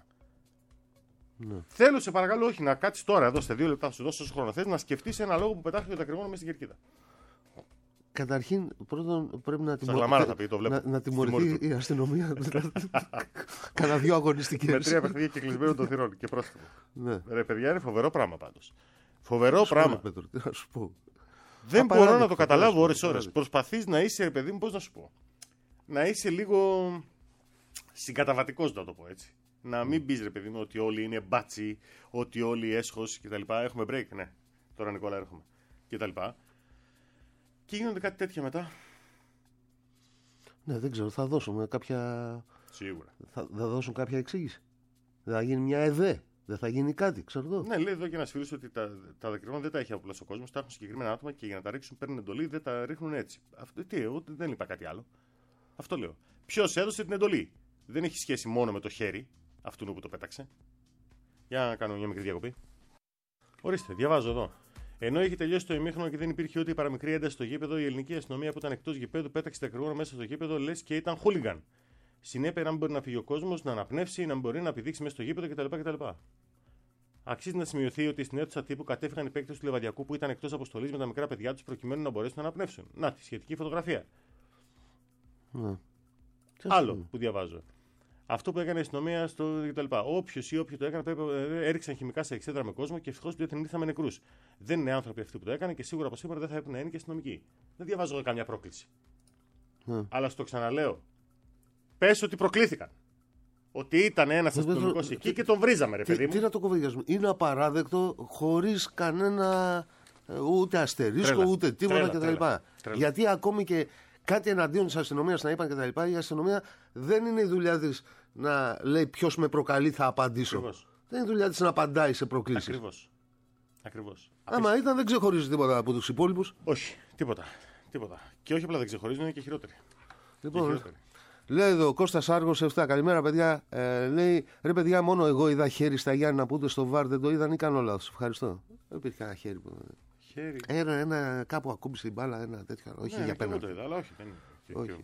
Ναι. Θέλω, σε παρακαλώ, όχι να κάτσεις τώρα εδώ σε δύο λεπτά, θα σου δώσω όσο χρόνο θες, να σκεφτείς ένα λόγο που πετάχθηκε το δακρυγόνο μέσα στην κερκίδα. Καταρχήν, πρώτον πρέπει να, τιμω... πει, το να, να τιμωρηθεί η αστυνομία. Κάνα δύο αγωνιστικές. Με τρία παιχνίδια και κλεισμένο των θυρών και πρόστιμο. Ναι. Ρε παιδιά, είναι φοβερό πράγμα πάντως. Φοβερό πράγμα. Πέτρο, τι να σου πω. Δεν μπορώ να το καταλάβω ώρες-ώρες. Προσπαθείς να είσαι, ρε παιδί μου, πώς να σου πω. Να είσαι λίγο συγκαταβατικός, να το πω έτσι. Να μην πεις, ρε παιδί μου, ότι όλοι είναι μπάτσι, ότι όλοι έσχος κτλ. Έχουμε break, ναι. Τώρα, Νικόλα, έρχομαι. Κτλ. Και γίνονται κάτι τέτοια μετά. Ναι, δεν ξέρω, θα δώσουμε κάποια. Σίγουρα. Θα, θα δώσουν κάποια εξήγηση. Δεν θα γίνει μια ΕΔΕ. Δεν θα γίνει κάτι, ξέρω εδώ. Ναι, λέει εδώ και ένα φίλο ότι τα, τα δακρυγόνα δεν τα έχει απλά ο κόσμο. Τα έχουν συγκεκριμένα άτομα και για να τα ρίξουν παίρνουν εντολή, δεν τα ρίχνουν έτσι. Αυτό, τι, εγώ δεν είπα κάτι άλλο. Αυτό λέω. Ποιο έδωσε την εντολή. Δεν έχει σχέση μόνο με το χέρι αυτού που το πέταξε. Για να κάνω μια μικρή διακοπή. Ορίστε, διαβάζω εδώ. Ενώ είχε τελειώσει το ημίχρονο και δεν υπήρχε ούτε η παραμικρή ένταση στο γήπεδο, η ελληνική αστυνομία που ήταν εκτός γηπέδου πέταξε τα δακρυγόνα μέσα στο γήπεδο, λες και ήταν χούλιγκαν. Συνέπεια να μην μπορεί να φύγει ο κόσμο, να αναπνεύσει, να μπορεί να επιδείξει μέσα στο γήπεδο κτλ. κτλ. Αξίζει να σημειωθεί ότι στην αίθουσα τύπου κατέφυγαν οι παίκτες του Λεβαδιακού που ήταν εκτός αποστολής με τα μικρά παιδιά τους προκειμένου να μπορέσουν να αναπνεύσουν. Να, τη σχετική φωτογραφία. Ναι. Άλλο που διαβάζω. Αυτό που έκανε η αστυνομία στο κτλ. Όποιο ή όποιο το έκανε, πρέπει, ε, έριξαν χημικά σε εξέδρα με κόσμο και ευτυχώς δεν ήρθαμε νεκρούς. Δεν είναι άνθρωποι αυτοί που το έκανε και σίγουρα από σήμερα δεν θα έπρεπε να είναι και αστυνομικοί. Δεν διαβάζω εγώ καμιά πρόκληση. Ναι. Αλλά στο ξαναλέω. Πες ότι προκλήθηκαν. Ότι ήταν ένας αστυνομικός εκεί τι, και τον βρίζαμε, ρε παιδί μου. Τι, τι να το κοβδιάσουμε. Είναι απαράδεκτο χωρίς κανένα ούτε αστερίσκο τρέλα, ούτε τίποτα κτλ. Γιατί ακόμη και κάτι εναντίον της αστυνομίας να είπαν κτλ. Η αστυνομία δεν είναι η δουλειά της να λέει ποιος με προκαλεί θα απαντήσω. Ακριβώς. Δεν είναι η δουλειά της να απαντάει σε προκλήσεις. Ακριβώς. Ακριβώς. Άμα Απίσ... ήταν δεν ξεχωρίζει τίποτα από τους υπόλοιπους. Όχι, τίποτα. τίποτα. Και όχι απλά δεν ξεχωρίζουν, είναι και χειρότεροι. Λοιπόν, και χειρότεροι. Λέει εδώ ο Κώστας Άργος επτά. Καλημέρα, παιδιά. Ε, λέει ρε, παιδιά, μόνο εγώ είδα χέρι στα Γιάννηνα που ούτε στο βαρ δεν το είδαν ή κάνω λάθος. Ευχαριστώ. Δεν υπήρχε κανένα χέρι. Χέρι. Ένα, ένα κάπου ακούμπησε την μπάλα, ένα τέτοιο. Όχι ναι, για πέναντι. Εγώ το είδα, αλλά όχι. Δεν είναι.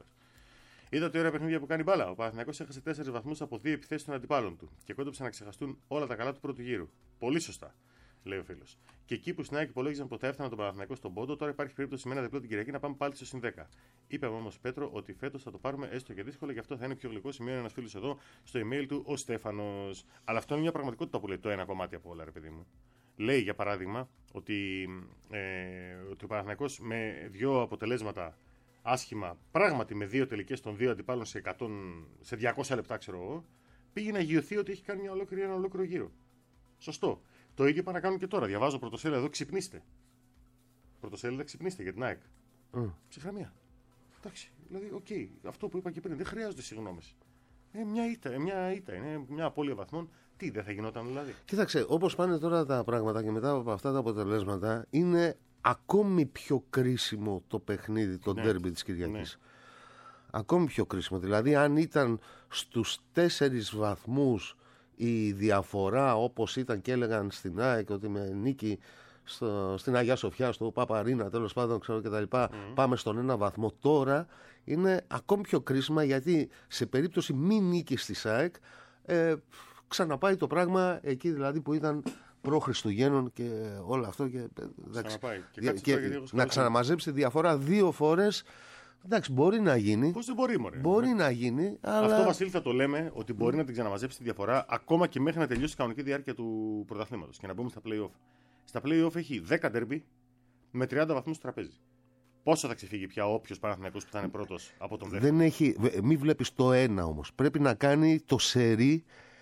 Είδατε ωραία παιχνίδια που κάνει μπάλα. Ο Παναθηναϊκός έχασε τέσσερις βαθμούς από δύο επιθέσεις των αντιπάλων του και κόντεψε να ξεχαστούν όλα τα καλά του πρώτου γύρου. Πολύ σωστά, λέει ο φίλος. Και εκεί που στην ΑΕΚ υπολόγιζαν ποτέ έφταναν τον Παναθηναϊκό στον πόντο, τώρα υπάρχει περίπτωση με ένα διπλό την Κυριακή να πάμε πάλι στο συν δέκα. Είπαμε όμως Πέτρο ότι φέτος θα το πάρουμε έστω και δύσκολα, γι' αυτό θα είναι πιο γλυκό. Σημείο ένας φίλος εδώ στο email του ο Στέφανος. Αλλά αυτό είναι μια πραγματικότητα που λέει το ένα κομμάτι από όλα, ρε παιδί μου. Λέει για παράδειγμα ότι, ε, ότι ο Παναθηναϊκός με δύο αποτελέσματα άσχημα, πράγματι με δύο τελικές των δύο αντιπάλων σε, εκατό, σε διακόσια λεπτά, ξέρω εγώ, πήγε να γιωθεί ότι έχει κάνει μια ολόκληρη, ένα ολόκληρο γύρο. Σωστό. Το ίδιο πάνε να κάνουν και τώρα. Διαβάζω πρωτοσέλιδα εδώ, ξυπνήστε. Πρωτοσέλιδα, ξυπνήστε για την ΑΕΚ. Mm. Ψυχραιμία. Εντάξει. Δηλαδή, οκ, okay, αυτό που είπα και πριν, δεν χρειάζονται συγγνώμες. Ε, μια ήττα, ε, μια ήττα είναι, μια απώλεια βαθμών. Τι, δεν θα γινόταν δηλαδή. Κοίταξε, όπως πάνε τώρα τα πράγματα και μετά από αυτά τα αποτελέσματα, είναι ακόμη πιο κρίσιμο το παιχνίδι, το ντέρμπι ναι. της Κυριακής. Ναι. Ακόμη πιο κρίσιμο. Δηλαδή, αν ήταν στους τέσσερις βαθμούς η διαφορά, όπως ήταν και έλεγαν στην ΑΕΚ, ότι με νίκη στο, στην Αγία Σοφιά, στο Παπαρίνα, τέλος πάντων, ξέρω κτλ. Mm. Πάμε στον ένα βαθμό. Τώρα είναι ακόμη πιο κρίσιμα, γιατί σε περίπτωση μη νίκης της ΑΕΚ, ε, ξαναπάει το πράγμα εκεί δηλαδή που ήταν προ-Χριστουγέννων και όλο αυτό. Και, ξαναπάει. Και, και, και, και να ξαναμαζέψει τη διαφορά δύο φορές. Εντάξει, μπορεί να γίνει. Πώς δεν μπορεί, μωρέ. Μπορεί να γίνει. Αλλά... Αυτό, Βασίλη, θα το λέμε ότι μπορεί mm. να την ξαναμαζέψει τη διαφορά ακόμα και μέχρι να τελειώσει η κανονική διάρκεια του πρωταθλήματος και να μπούμε στα play-off. Στα play-off έχει δέκα ντέρμπι με τριάντα βαθμούς στο τραπέζι. Πόσο θα ξεφύγει πια όποιος Παναθηναϊκός που θα είναι πρώτος από τον δεύτερο. Δεν έχει. Μην βλέπεις το ένα όμως. Πρέπει να κάνει το σερί.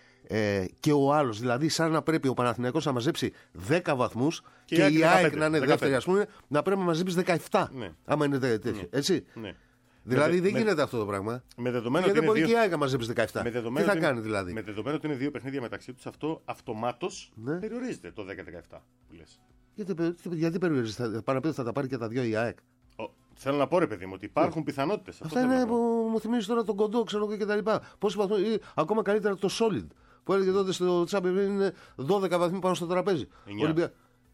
Ε, και ο άλλος, δηλαδή σαν να πρέπει ο Παναθηναϊκός να μαζέψει δέκα βαθμούς και, και η ΑΕΚ να είναι δεύτερη, ας πούμε, να πρέπει να μαζέψει δεκαεπτά. Ναι. Άμα είναι τέτοιο. Ναι. Έτσι. Ναι. Δηλαδή με, δεν με, γίνεται αυτό το πράγμα. Με δεδομένο γιατί δεν μπορεί δύο... και η ΑΕΚ να μαζέψει δεκαεπτά. Τι θα είναι, κάνει δηλαδή. Με δεδομένο ότι είναι δύο παιχνίδια μεταξύ τους, αυτό αυτομάτως ναι. περιορίζεται το δέκα δεκαεπτά που λες. Γιατί, γιατί περιορίζεται, θα, θα, θα τα πάρει και τα δύο η ΑΕΚ. Ο, θέλω να πω, ρε παιδί μου, ότι υπάρχουν yeah. πιθανότητες. Αυτά είναι που μου θυμίζει τώρα τον Κοντό, ξέρω και τα λοιπά. Πόσοι βαθμούς, ακόμα καλύτερα το Solid. Που έλεγε τότε στο Champions είναι δώδεκα βαθμοί πάνω στο τραπέζι. Ολυμπια...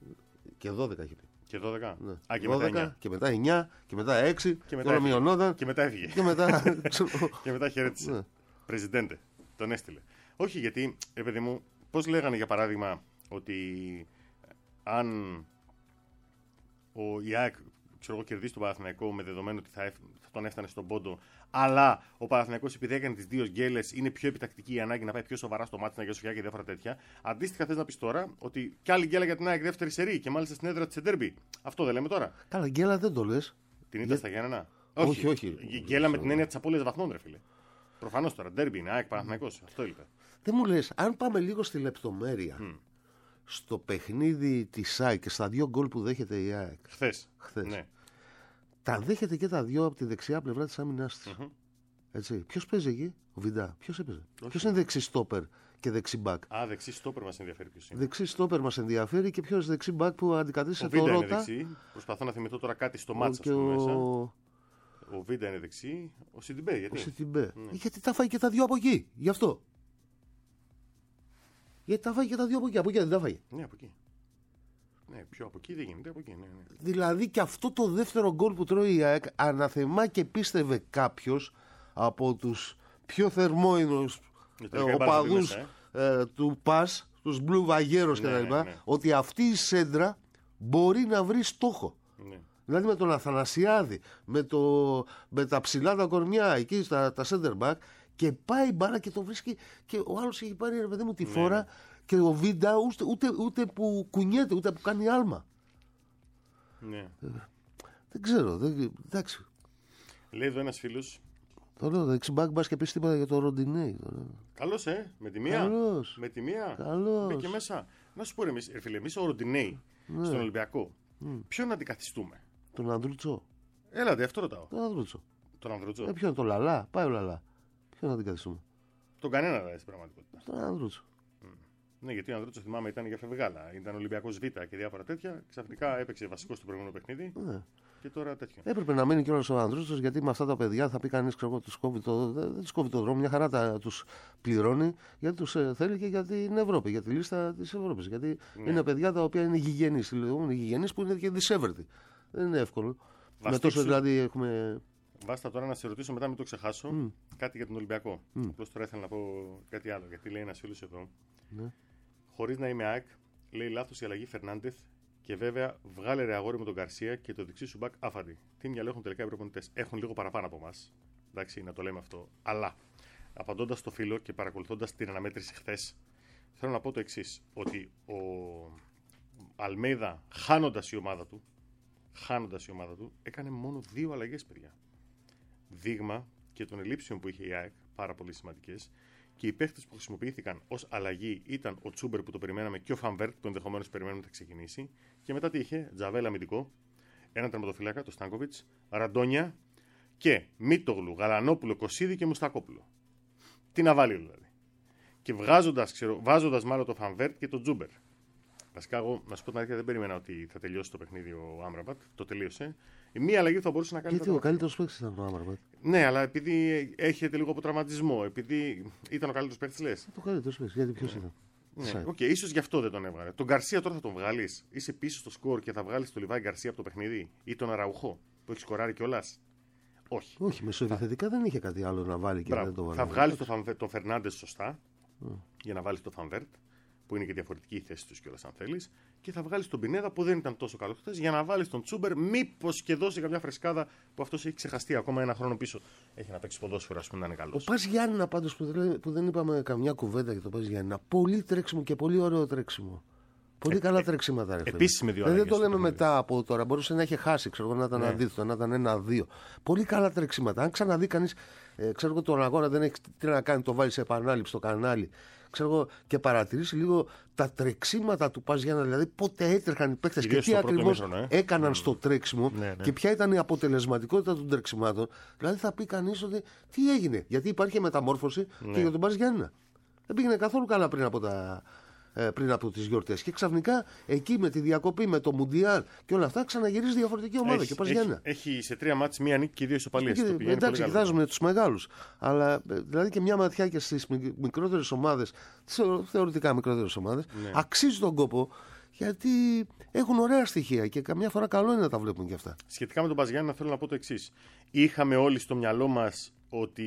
Και δώδεκα έχει πει. Και δώδεκα. Ναι. Α, και δώδεκα, μετά εννιά. Και μετά εννιά, και μετά έξι, και μετά μειωνόταν. Και μετά έφυγε. Και μετά, και μετά χαιρέτησε. Ναι. Πρεζιντέντε. Τον έστειλε. Όχι, γιατί, ρε παιδί μου, πώς λέγανε για παράδειγμα ότι αν ο ΙΑΚ ξέρω εγώ, κερδίσει τον Παναθηναϊκό με δεδομένο ότι θα, θα τον έφτανε στον πόντο. Αλλά ο Παναθηναϊκός, επειδή έκανε τις δύο γκέλες, είναι πιο επιτακτική η ανάγκη να πάει πιο σοβαρά στο μάτι, να γίνει σοφιά και διάφορα τέτοια. Αντίστοιχα, θες να πει τώρα ότι κι άλλη γκέλα για την ΑΕΚ δεύτερη σερή και μάλιστα στην έδρα τη Ντέρμπι. Αυτό δεν λέμε τώρα. Καλά, γκέλα δεν το λες. Την είδα Για... στα Γιάννενα. Όχι, όχι. Γκέλα με την έννοια τη απώλεια βαθμών, ρε φίλε. Προφανώς τώρα. Ντέρμπι είναι ΑΕΚ Παναθηναϊκός. Αυτό είπε. Δεν μου λες, αν πάμε λίγο στη λεπτομέρεια. Mm. Στο παιχνίδι της ΑΕΚ και στα δύο γκολ που δέχεται η ΑΕΚ. Χθες. Χθες. Ναι. Τα δέχεται και τα δύο από τη δεξιά πλευρά της άμυνάς της. Mm-hmm. Έτσι. Ποιος παίζει εκεί, ο Βιντά, ποιος έπαιζε. Ποιος είναι δεξί στόπερ και δεξί μπακ. Α, δεξί στόπερ μας ενδιαφέρει ποιος είναι. Δεξί στόπερ μας ενδιαφέρει και ποιος δεξί μπακ που αντικατέστησε το Ρότα. Ο Ρότα. Βίντα είναι δεξί. Προσπαθώ να θυμηθώ τώρα κάτι στο μάτσα ο... μέσα. Ο Βίντα είναι δεξί. Ο Σιντιμπέ, γιατί. Ο Σιντιμπέ. Ναι. Γιατί τα φάει και τα δύο από εκεί. Γι' αυτό. Γιατί τα φάει και τα δύο από εκεί. Από εκεί δεν τα φάει. Ναι, από εκεί. Ναι, πιο από εκεί δεν γίνεται. Από εκεί, ναι, ναι. Δηλαδή και αυτό το δεύτερο γκολ που τρώει η ΑΕΚ, αναθεμά και πίστευε κάποιος από τους πιο θερμόινους ε, οπαδούς ε. Ε, του ΠΑΣ, τους Μπλου Βαγέρος ναι, κτλ. Ναι, ναι. Ότι αυτή η σέντρα μπορεί να βρει στόχο. Ναι. Δηλαδή με τον Αθανασιάδη, με, το, με τα ψηλά τα κορμιά εκεί στα τα center back και πάει μπάρα και το βρίσκει και ο άλλος έχει πάρει ρε παιδί μου τη ναι, φόρα ναι. Και ο Βίντα ούτε, ούτε, ούτε που κουνιέται, ούτε που κάνει άλμα. Ναι. Ε, δεν ξέρω, δεν, εντάξει. Λέει εδώ ένας φίλος. Το λέω, δεξιμπάκ μπας και πεις τίποτα για το Ροντινέι. Καλώς, ε, με τη μία. Καλώς. Με τη μία. Καλώς. Μπήκε μέσα. Να σου πω, ρε, εμείς, φίλε, εμείς ο Ροντινέι ναι. Στον Ολυμπιακό, mm. ποιον αντικαθιστούμε. Τον Ανδρούτσο. Έλατε, αυτό ρωτάω. Τον Ανδρούτσο. Τον Ανδρούτσο. Ε, ποιον, τον Λαλά, πάει ο Λαλά. Ποιον αντικαθιστούμε. Τον κανένα δεν στην πραγματικότητα. Τον Ανδρούτσο. Mm. Ναι, γιατί ο Ανδρούτσο θυμάμαι ήταν για φευγάλα. Ήταν Ολυμπιακός Β και διάφορα τέτοια. Ξαφνικά έπαιξε βασικό στο προηγούμενο παιχνίδι. Ναι. Και τώρα τέτοιο. Έπρεπε να μείνει κιόλας ο Ανδρούτσος γιατί με αυτά τα παιδιά θα πει κανείς ξέρω του κόβει το. Δεν του κόβει το δρόμο, μια χαρά του πληρώνει γιατί του ε, θέλει και για την Ευρώπη, για τη λίστα τη Ευρώπη. Γιατί ναι. Είναι παιδιά τα οποία είναι γηγενείς. Είναι γηγενείς που είναι και δισεύρετοι. Δεν είναι εύκολο. Βαστίξου... Με τόσο δηλαδή έχουμε. Βάστα τώρα να σε ρωτήσω μετά, μην το ξεχάσω, mm. κάτι για τον Ολυμπιακό. Mm. Απλώς τώρα ήθελα να πω κάτι άλλο. Γιατί λέει ένα φίλο εδώ. Mm. Χωρίς να είμαι ΑΕΚ, λέει λάθος η αλλαγή Φερνάντεθ και βέβαια βγάλε ρε αγόρι με τον Γκαρσία και το δεξί σου μπακ άφαντη. Τι μυαλό έχουν τελικά οι προπονητές. Έχουν λίγο παραπάνω από εμάς. Εντάξει, να το λέμε αυτό. Αλλά απαντώντας στο φίλο και παρακολουθώντας την αναμέτρηση χθες, θέλω να πω το εξής. Ότι ο Αλμέιδα, χάνοντας η ομάδα του, χάνοντας η ομάδα του, έκανε μόνο δύο αλλαγές, παιδιά. Δείγμα και των ελλείψεων που είχε η ΑΕΚ, πάρα πολύ σημαντικές. Και οι παίχτες που χρησιμοποιήθηκαν ως αλλαγή ήταν ο Τσούμπερ που το περιμέναμε και ο Φανβέρτ που ενδεχομένως περιμένουμε θα ξεκινήσει. Και μετά τι είχε, Τζαβέλα αμυντικό, έναν τερματοφύλακα, το Στάνκοβιτς, Ραντόνια και Μίτογλου, Γαλανόπουλο, Κωσίδη και Μουστακόπουλο. Τι να βάλει δηλαδή. Και βγάζοντας, ξέρω, βάζοντας μάλλον το Φανβέρτ και το Τσούμπερ. Βασικά, εγώ να σου πω την αλήθεια, δεν περίμενα ότι θα τελειώσει το παιχνίδι ο Άμραμπατ. Το τελείωσε. Η μία αλλαγή που θα μπορούσε να κάνει. Γιατί ο καλύτερος παίκτης ήταν ο Άμραμπατ. Ναι, αλλά επειδή έχετε λίγο από τραυματισμό, επειδή ήταν ο καλύτερος παίκτης, λες. Ο καλύτερος παίκτης, γιατί ποιος ήταν. Ναι, οκ, okay, ίσως γι' αυτό δεν τον έβγαλε. Τον Γκαρσία τώρα θα τον βγάλεις. Είσαι πίσω στο σκορ και θα βγάλεις τον Λιβάη Γκαρσία από το παιχνίδι ή τον Αραουχό που έχει σκοράρει κιόλας. Όχι. Όχι, μεσοεπιθετικά θα... δεν είχε κάτι άλλο να βάλει και δεν το βάλει. Θα βγάλεις τον το Φερνάντες σωστά mm. για να βάλεις το Φανβέρτ, που είναι και διαφορετική η θέση τους κιόλας αν θέλεις, και θα βγάλεις τον Πινέδα που δεν ήταν τόσο καλό χθες για να βάλεις τον Τσούμπερ, μήπως και δώσει καμιά φρεσκάδα που αυτός έχει ξεχαστεί ακόμα ένα χρόνο πίσω. Έχει να παίξει ποδόσφαιρο, ας πούμε, να είναι καλός. Ο Πας Γιάννηνα πάντως που, που δεν είπαμε καμιά κουβέντα για το Πας Γιάννηνα. Πολύ τρέξιμο και πολύ ωραίο τρέξιμο. Πολύ ε, καλά ε, τρεξίματα, ρε. Επίσης με δύο αλλαγές. Δεν το λέμε μετά από τώρα. Μπορούσε να έχει χάσει, ξέρω, να ήταν ναι. αντίθετο, να ήταν ένα-δύο. Πολύ καλά τρεξίματα. Αν ξαναδεί κανείς, ε, ξέρω εγώ, τον αγώνα δεν έχει τι να κάνει, το βάλει σε επανάληψη στο κανάλι. Ξέρω εγώ, και παρατηρήσει λίγο τα τρεξίματα του Πας Γιάννηνα. Δηλαδή πότε έτρεχαν οι παίκτες και τι ακριβώς ε. έκαναν mm. στο τρέξιμο ναι, ναι. και ποια ήταν η αποτελεσματικότητα των τρεξιμάτων. Δηλαδή θα πει κανείς ότι τι έγινε. Γιατί υπάρχει μεταμόρφωση ναι. και για τον Πας Γιάννηνα. Δεν πήγαινε καθόλου καλά πριν από τα. πριν από τις γιορτές. Και ξαφνικά εκεί με τη διακοπή, με το Μουντιάλ και όλα αυτά ξαναγυρίζει διαφορετική ομάδα. Έχει, και Πας Γιάννηνα. Έχει σε τρία μάτς μία νίκη και δύο ισοπαλίες. Εντάξει, κοιτάζουμε τους μεγάλους. Αλλά δηλαδή και μια ματιά και στις μικρότερες ομάδες, τις θεωρητικά μικρότερες ομάδες, ναι. αξίζει τον κόπο γιατί έχουν ωραία στοιχεία και καμιά φορά καλό είναι να τα βλέπουν και αυτά. Σχετικά με τον Πας Γιάννηνα θέλω να πω το εξής. Είχαμε όλοι στο μυαλό μας ότι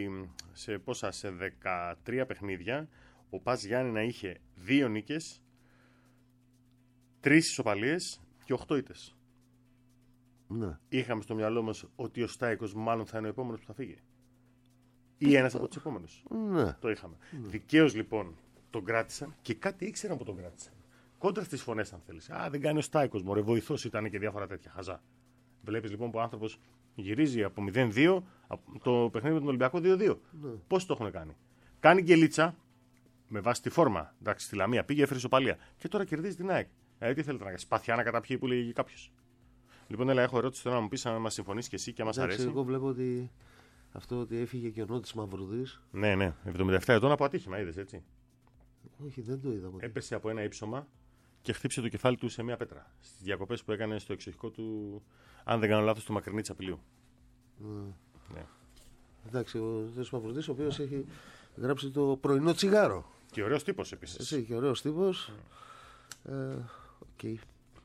σε πόσα, σε δεκατρία παιχνίδια ο Πας Γιάννηνα είχε δύο νίκες, τρεις ισοπαλίες και οχτώ ήττες. Ναι. Είχαμε στο μυαλό μας ότι ο Στάικος μάλλον θα είναι ο επόμενος που θα φύγει. Ή ένας από τους επόμενους. Ναι. Το είχαμε. Ναι. Δικαίως λοιπόν τον κράτησαν και κάτι ήξεραν που τον κράτησαν. Κόντρα στις φωνές, αν θέλεις. Α, δεν κάνει ο Στάικος, μωρέ, βοηθός ήταν και διάφορα τέτοια. Χαζά. Βλέπεις λοιπόν που ο άνθρωπος γυρίζει από μηδέν δύο το παιχνίδι με τον Ολυμπιακό δύο δύο. Ναι. Πώς το έχουν κάνει. Κάνει γκελίτσα με βάση τη φόρμα. Εντάξει, στη Λαμία πήγε, έφερε ισοπαλία. Και τώρα κερδίζει την ΑΕΚ. Ε, τι θέλετε να κάνει, σπαθιά να καταπιεί που λέγει κάποιο. Λοιπόν, έλα, έχω ερώτηση τώρα να μου πει αν μα συμφωνεί και εσύ και αν μα αρέσει. Εγώ βλέπω ότι αυτό ότι έφυγε και ο Νότης Μαυρουδής. Ναι, ναι, εβδομήντα επτά ετών από ατύχημα, είδες έτσι. Όχι, δεν το είδα ποτέ. Έπεσε από ένα ύψωμα και χτύπησε το κεφάλι του σε μια πέτρα. Στις διακοπές που έκανε στο εξοχικό του, αν δεν κάνω λάθος, του Μακρινή Τσαπηλίου. Mm. Ναι. Εντάξει, ο Νότης Μαυρουδής, ο οποίος έχει γράψει το πρωινό τσιγάρο. Και ωραίος τύπος επίσης. Εσύ, και ωραίος τύπος. Mm. Ε, okay.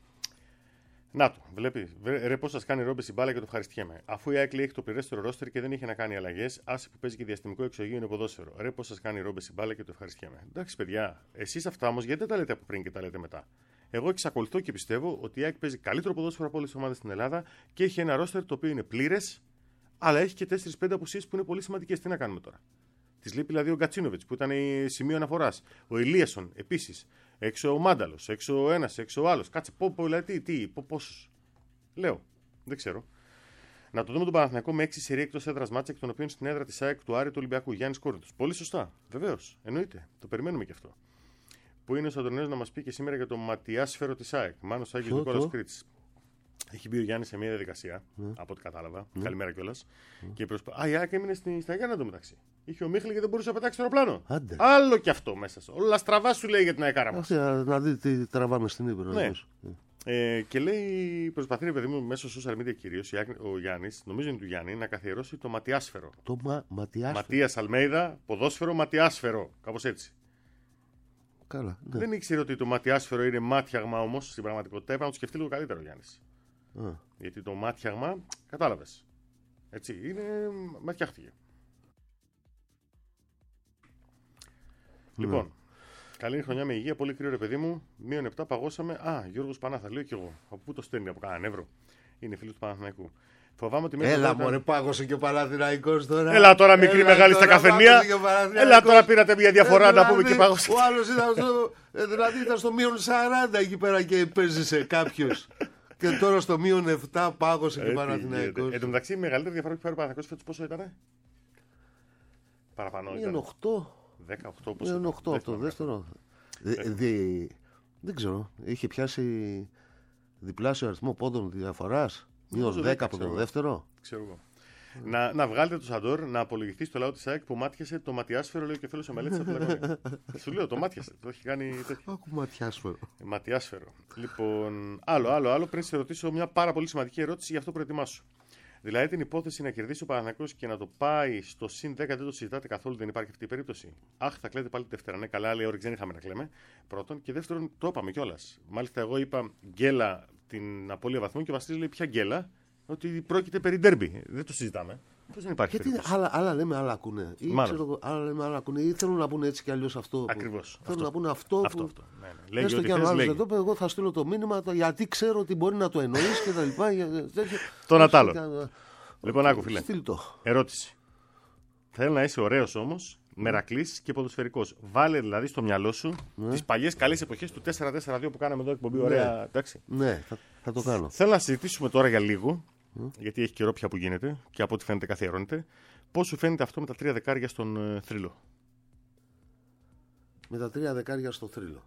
Να το, βλέπει. Ρε, πώς σας κάνει ρόμπε η μπάλα και το ευχαριστιέμαι. Αφού η ΑΕΚ έχει το πληρέστερο ρόστερ και δεν είχε να κάνει αλλαγές, άσε που παίζει και διαστημικό εξωγήινο ποδόσφαιρο. Ρε, πώς σας κάνει ρόμπε η μπάλα και το ευχαριστιέμαι. Εντάξει, παιδιά, εσείς αυτά όμως γιατί δεν τα λέτε από πριν και τα λέτε μετά. Εγώ εξακολουθώ και πιστεύω ότι η ΑΕΚ παίζει καλύτερο ποδόσφαιρο από όλες τις ομάδες στην Ελλάδα και έχει ένα ρόστερ το οποίο είναι πλήρες, αλλά έχει και τέσσερις πέντε απουσίες που είναι πολύ σημαντικές. Τι να κάνουμε τώρα. Τη λείπει δηλαδή ο Γκατσίνοβιτς που ήταν η σημείο αναφοράς. Ο Ηλίασον επίσης. Έξω ο Μάνταλος, έξω ο ένας, έξω ο άλλος. Κάτσε, πω, πω, δηλαδή, τι, πω, πόσους. Λέω, δεν ξέρω. Να το δούμε τον Παναθηναϊκό με έξι σερί εκτός έδρας μάτσα, εκ των οποίων στην έδρα της ΑΕΚ του Άρη του Ολυμπιακού. Γιάννης Κόρντος. Πολύ σωστά. Βεβαίως. Εννοείται. Το περιμένουμε και αυτό. Που είναι ο Σαντονέος να μας πει και σήμερα για το ματιάσφαιρο της ΑΕΚ. Μάνος Άγιος Νικόλαος Κρήτης. Έχει μπει ο Γιάννης σε μια διαδικασία, mm. από ό,τι κατάλαβα. Mm. Καλημέρα κιόλας. Mm. Και προσπα... Α, η ΑΕΚ έμεινε στη... στα Γιάννα εντωμεταξύ. Είχε ο Μίχλη και δεν μπορούσε να πετάξει το αεροπλάνο. Άντε. Άλλο κι αυτό μέσα. Όλα στραβά σου λέει για την αεκάρα μας. Να δει τι τραβάμε στην Ήπειρο. Ναι. Ε, και λέει, προσπαθεί ρε παιδί μου μέσω social media κυρίως ο Γιάννης, νομίζω είναι του Γιάννη, να καθιερώσει το ματιάσφαιρο. Το μα... ματιάσφαιρο. Ματίας Αλμέιδα, ποδόσφαιρο ματιάσφαιρο. Κάπως έτσι. Καλά. Ναι. Δεν ήξερε ότι το ματιάσφαιρο είναι μάτιαγμα όμως στην πραγματικότητα. Έπρεπε να το σκεφτεί λίγο καλύτερο ο Γιάννης. Mm. Γιατί το μάτιαγμα, κατάλαβες. Έτσι, είναι. Ματιάχτηκε. Mm. Λοιπόν, καλή χρονιά με υγεία, πολύ κρύο ρε παιδί μου. Μείον επτά παγώσαμε. Α, Γιώργος Πανάθα, λέω κι εγώ. Από πού το στέλνει, από κανέναν Εύρο. Είναι φίλος του Παναθηναϊκού. Φοβάμαι ότι μέσα. Έλα, μωρέ, πάγωσε και ο Παναθηναϊκός τώρα. Έλα τώρα, μικρή Έλα, μεγάλη τώρα, στα καφενεία. Έλα τώρα, πήρατε μια διαφορά ε, δηλαδή, να πούμε και πάγωσε. Ο άλλος ήταν στο. Δηλαδή ήταν στο μείον σαράντα εκεί πέρα και παίζησε κάποιος. Και τώρα στο μείον επτά πάγωσε και ο Παναθηναϊκός. Εν τω μεταξύ, η μεγαλύτερη διαφορά που φέρει ο Παναθηναϊκός φέτος πόσο ήταν? Παραπάνω. μείον οκτώ. δεκαοκτώ πόσο. μείον οκτώ από το δεύτερο. Δεν ξέρω. Είχε πιάσει διπλάσιο αριθμό πόντων διαφοράς. μείον δέκα από το δεύτερο. Ξέρω εγώ. Να, να βγάλετε το Σαντόρ να απολογηθεί στο λαό της ΑΕΚ που μάτιασε το ματιάσφαιρο, λέει και ο φίλος ο Μελέτης από την Σου λέω, το μάτιασε. Το έχει κάνει τέτοιο. Άκου ματιάσφαιρο. Ματιάσφαιρο. Λοιπόν, άλλο, άλλο, άλλο. Πριν σε ρωτήσω μια πάρα πολύ σημαντική ερώτηση, γι' αυτό προετοιμάσου. Δηλαδή την υπόθεση να κερδίσει ο Παναθηναϊκός και να το πάει στο συν δέκα δεν το συζητάτε καθόλου, δεν υπάρχει αυτή η περίπτωση. Αχ, θα κλαίτε πάλι τη Δευτέρα. Ναι, καλά, λέει όρεξη δεν είχαμε να κλαίμε. Πρώτον. Και δεύτερον, το είπαμε κιόλα. Μάλιστα, εγώ είπα γκέλα την απώλεια βαθμού και ο Βασίλης λέει ποια γκέλα. Ότι πρόκειται περί ντέρμπι. Δεν το συζητάμε. Πώς δεν υπάρχει. Γιατί άλλα, άλλα λέμε, άλλα ακούνε. Ή, ξέρω, άλλα λέμε, άλλα ακούνε. Ή θέλουν να πούνε έτσι κι αλλιώς αυτό. Ακριβώς. Θέλουν να πούνε αυτό. αυτό, που... αυτό. Ναι, ναι. Λέγει έστω και αν άλλος δεν το είπε, εγώ θα στείλω το μήνυμα γιατί ξέρω ότι μπορεί να το εννοείς και τα λοιπά. Τον Ατάλο. Λοιπόν, άκου φίλε. Στείλτο. Ερώτηση. Θέλω να είσαι ωραίος όμως, μερακλής και ποδοσφαιρικός. Βάλε δηλαδή στο μυαλό σου ναι. τις παλιές καλές εποχές του τέσσερα τέσσερα δύο που κάναμε εδώ εκπομπή. Ωραία. Ναι, εντάξει. ναι θα, θα το κάνω. Θέλω να συζητήσουμε τώρα για λίγο. Mm. Γιατί έχει καιρό πια που γίνεται και από ό,τι φαίνεται καθιερώνεται. Πώς σου φαίνεται αυτό με τα τρία δεκάρια στον ε, θρύλο? Με τα τρία δεκάρια στο θρύλο.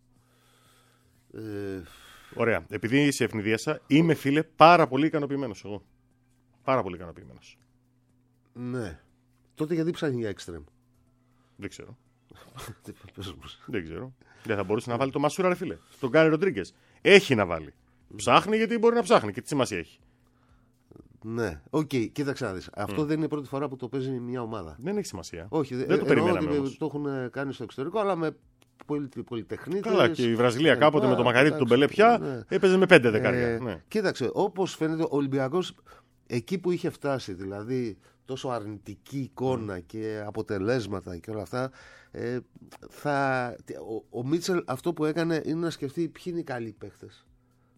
Ε... Ωραία. Επειδή σε ευνηδίασα, είμαι φίλε πάρα πολύ ικανοποιημένος εγώ. Πάρα πολύ ικανοποιημένος. Ναι. Τότε γιατί ψάχνει για extreme? Δεν ξέρω. Δεν ξέρω. Δεν θα μπορούσε να βάλει το Μασούρα, ρε φίλε. Τον Γκάρι Ροντρίγκες. Έχει να βάλει. Ψάχνει γιατί μπορεί να ψάχνει και τι σημασία έχει. Ναι, οκ, okay, κοίταξε να δεις. Αυτό mm. δεν είναι η πρώτη φορά που το παίζει μια ομάδα. Δεν έχει σημασία. Όχι, δεν το περιμέναμε. Ότι το έχουν κάνει στο εξωτερικό, αλλά με πολυτεχνίτες. Καλά, και η Βραζιλία ε, κάποτε ε, με το Μακαρίτη του Μπελέ πια ναι. έπαιζε με πέντε δεκάρια. Ε, ναι. Κοίταξε, όπως φαίνεται, ο Ολυμπιακός εκεί που είχε φτάσει, δηλαδή τόσο αρνητική εικόνα mm. και αποτελέσματα και όλα αυτά, ε, θα, ο, ο Μίτσελ αυτό που έκανε είναι να σκεφτεί ποιοι είναι οι καλοί παίχτες.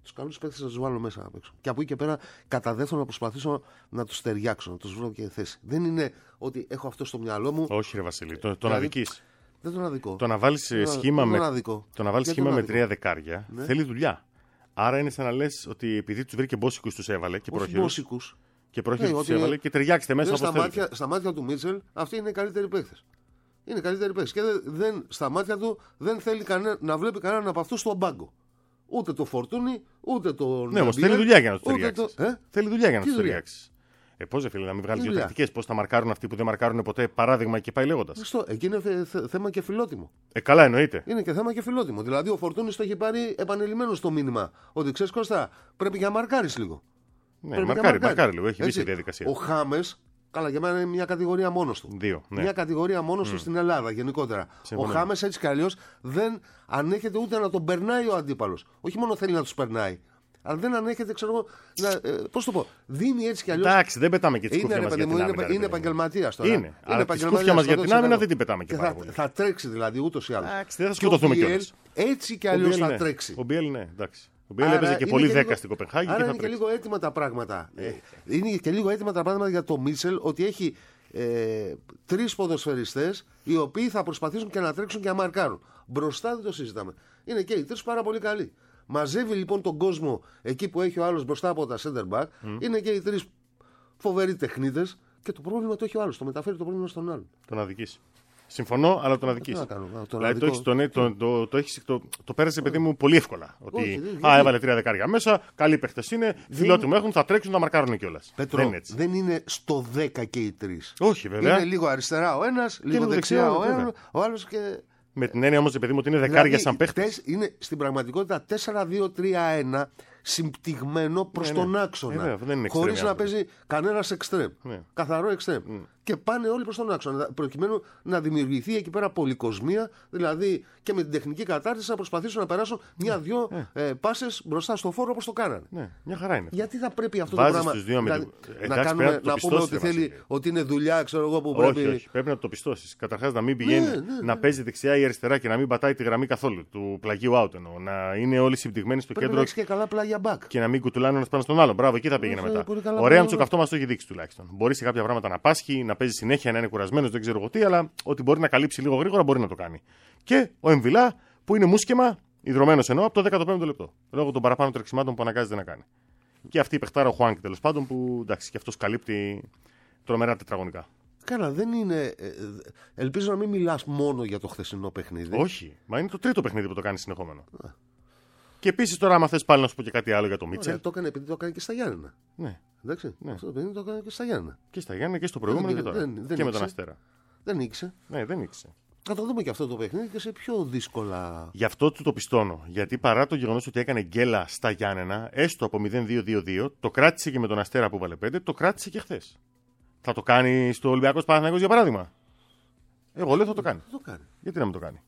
Τους καλούς παίκτες να τους βάλω μέσα απ' έξω. Και από εκεί και πέρα, κατά δεύτερον, να προσπαθήσω να τους ταιριάξω, να τους βρω και θέση. Δεν είναι ότι έχω αυτό στο μυαλό μου. Όχι, ρε Βασίλη, το, τον δηλαδή, αδικείς. Δεν τον αδικό. Το να βάλεις σχήμα, με, το να βάλεις σχήμα με αδικό. τρία δεκάρια ναι. θέλει δουλειά. Άρα είναι σαν να λες ότι επειδή τους βρήκε μπόσικους τους έβαλε και πρόχειρους. Και πρόχειρους τους έβαλε και ταιριάξτε μέσα όπως στα μάτια, στα μάτια του Μίτσελ αυτοί είναι οι καλύτεροι παίκτες. Είναι οι καλύτεροι παίκτες. Και δεν, στα μάτια του δεν θέλει κανένα, να βλέπει κανέναν από αυτούς στον πάγκο. Ούτε το Φορτούνι, ούτε το. Ναι, όμως θέλει δουλειά για να τους ταιριάξεις. Το... Ε? Θέλει δουλειά για να τους ταιριάξεις. Ε, πώς δε φίλε, να μην βγάλει δύο τακτικές, πώς θα μαρκάρουν αυτοί που δεν μαρκάρουν ποτέ, παράδειγμα και πάει λέγοντας. Αυτό, εκεί είναι θέμα και φιλότιμο. Ε, καλά εννοείται. Είναι και θέμα και φιλότιμο. Δηλαδή ο Φορτούνης το έχει πάρει επανειλημμένο στο μήνυμα. Ότι ξέρεις Κώστα, πρέπει να μαρκάρεις λίγο. Ναι, μαρκάρει, μαρκάρει λίγο, έχει βγει η διαδικασία. Ο Χάμες, καλά για μένα είναι μια κατηγορία μόνος του. Δύο, ναι. Μια κατηγορία μόνος mm. του στην Ελλάδα γενικότερα. Συμφωνώ. Ο Χάμες έτσι κι αλλιώς δεν ανέχεται ούτε να τον περνάει ο αντίπαλος. Όχι μόνο θέλει να τους περνάει. Αλλά δεν ανέχεται, ξέρω εγώ. Ε, πώς το πω. Δίνει έτσι κι αλλιώς. Εντάξει, δεν πετάμε και τις κούφια μας για την άμυνα. Είναι, είναι επαγγελματίας τώρα. Είναι. Αλλά τις κούφια μας για την άμυνα δεν την πετάμε και, και πάρα θα, πολύ. Θα τρέξει δηλαδή ούτως ή άλλως. Εντάξει, δεν θα σκοτωθούμε κιόλας. Έτσι κι αλλιώς θα τρέξει. Ο Μπιέλ, ναι, εντάξει. Ο Μπιέλ έπαιζε και πολύ δέκα στην Κοπενχάγη. Άρα είναι και λίγο έτοιμα τα πράγματα. Είναι και λίγο έτοιμα τα πράγματα για το Μίτσελ ότι έχει τρεις ποδοσφαιριστές οι οποίοι θα προσπαθήσουν και να τρέξουν και να μαρκάρουν. Μπροστά δεν το συζητάμε. Είναι και οι τρεις πάρα πολύ καλοί. Μαζεύει λοιπόν τον κόσμο εκεί που έχει ο άλλος μπροστά από τα center back. Mm. Είναι και οι τρεις φοβεροί τεχνίτες και το πρόβλημα το έχει ο άλλος. Το μεταφέρει το πρόβλημα στον άλλον. Τον αδικείς. Συμφωνώ, αλλά τον αδικείς. Δηλαδή το, έχεις, το, το, το, το, έχεις, το, το πέρασε παιδί μου πολύ εύκολα. Ότι όχι, δεν, α, έβαλε τρία δεκάρια μέσα, καλοί παίχτες είναι, φιλότιμο έχουν, θα τρέξουν, θα μαρκάρουν κιόλας. Πέτρο, δεν είναι, δεν είναι στο δέκα και οι τρεις. Όχι, βέβαια. Είναι λίγο αριστερά ο ένας, λίγο, λίγο δεξιά ο, ένα, ο άλλος και. Με την έννοια όμως, παιδί μου, ότι είναι δεκάρια δηλαδή, σαν παίχτες. Είναι στην πραγματικότητα τέσσερα δύο τρία ένα συμπτυγμένο προς ναι, τον ναι. άξονα. Ε, χωρίς να παίζει κανένας εξτρέμ. Ναι. Καθαρό εξτρέμ. Mm. Και πάνε όλοι προς τον άξονα. Προκειμένου να δημιουργηθεί εκεί πέρα πολυκοσμία, δηλαδή και με την τεχνική κατάρτιση να προσπαθήσουν να περάσουν μια-δυο ναι. ε, πάσες μπροστά στο φόρο όπως το κάνανε. Ναι, μια χαρά είναι. Γιατί θα πρέπει αυτό Βάζεις το πράγμα δύο να, με... να, να, κάνουμε, να, να πούμε ότι θέλει ότι είναι δουλειά, ξέρω εγώ που πρέπει. Όχι, όχι. Πρέπει να το πιστώσεις. Καταρχάς να μην πηγαίνει ναι, ναι, ναι. να παίζει δεξιά ή αριστερά και να μην πατάει τη γραμμή καθόλου του πλαγίου out. Εννοώ. Να είναι όλοι συμπτυγμένοι στο πρέπει κέντρο. Να και καλά πλάγια back. Και να μην κουτουλάνε ένα πάνω στον άλλο. Μπράβο, εκεί θα πήγαινε μετά. Ωραία, Μτσουκ, αυτό μας το έχει δείξει τουλάχιστον. Μπορεί σε κάποια πράγματα να πάσχει, να παίζει συνέχεια, να είναι κουρασμένος, δεν ξέρω εγώ τι, αλλά ότι μπορεί να καλύψει λίγο γρήγορα μπορεί να το κάνει. Και ο Εμβιλά που είναι μουσκεμα, ιδρωμένος εννοώ, από το δέκατο πέμπτο λεπτό. Λόγω των παραπάνω τρεξιμάτων που αναγκάζεται να κάνει. Και αυτή η παιχτάρα ο Χουάνκι τέλος πάντων που εντάξει και αυτός καλύπτει τρομερά τετραγωνικά. Καλά, δεν είναι. Ελπίζω να μην μιλάς μόνο για το χθεσινό παιχνίδι. Όχι, μα είναι το τρίτο παιχνίδι που το κάνει συνεχόμενο. Α. Και επίσης τώρα, άμα θες πάλι να σου πω και κάτι άλλο για το Μίτσελ. Το έκανε επειδή το έκανε και στα Γιάννενα. Ναι. Εντάξει. Ναι. Αυτό το παιχνίδι το έκανε και στα Γιάννενα. Και στα Γιάννενα και στο προηγούμενο δεν, και τώρα. Δεν, δεν και με ήξε. τον Αστέρα. Δεν ήξε. Ναι, δεν ήξε. Θα το δούμε και αυτό το παιχνίδι και σε πιο δύσκολα. Γι' αυτό του το πιστώνω. Γιατί παρά το γεγονός ότι έκανε γκέλα στα Γιάννενα, έστω από μηδέν δύο δύο δύο, το κράτησε και με τον Αστέρα που βάλε πέντε, το κράτησε και χθες. Θα το κάνει στο Ολυμπιακός Παναθηναϊκός για παράδειγμα. Εγώ λέω θα το κάνει. Θα το κάνει. Γιατί να μην το κάνει.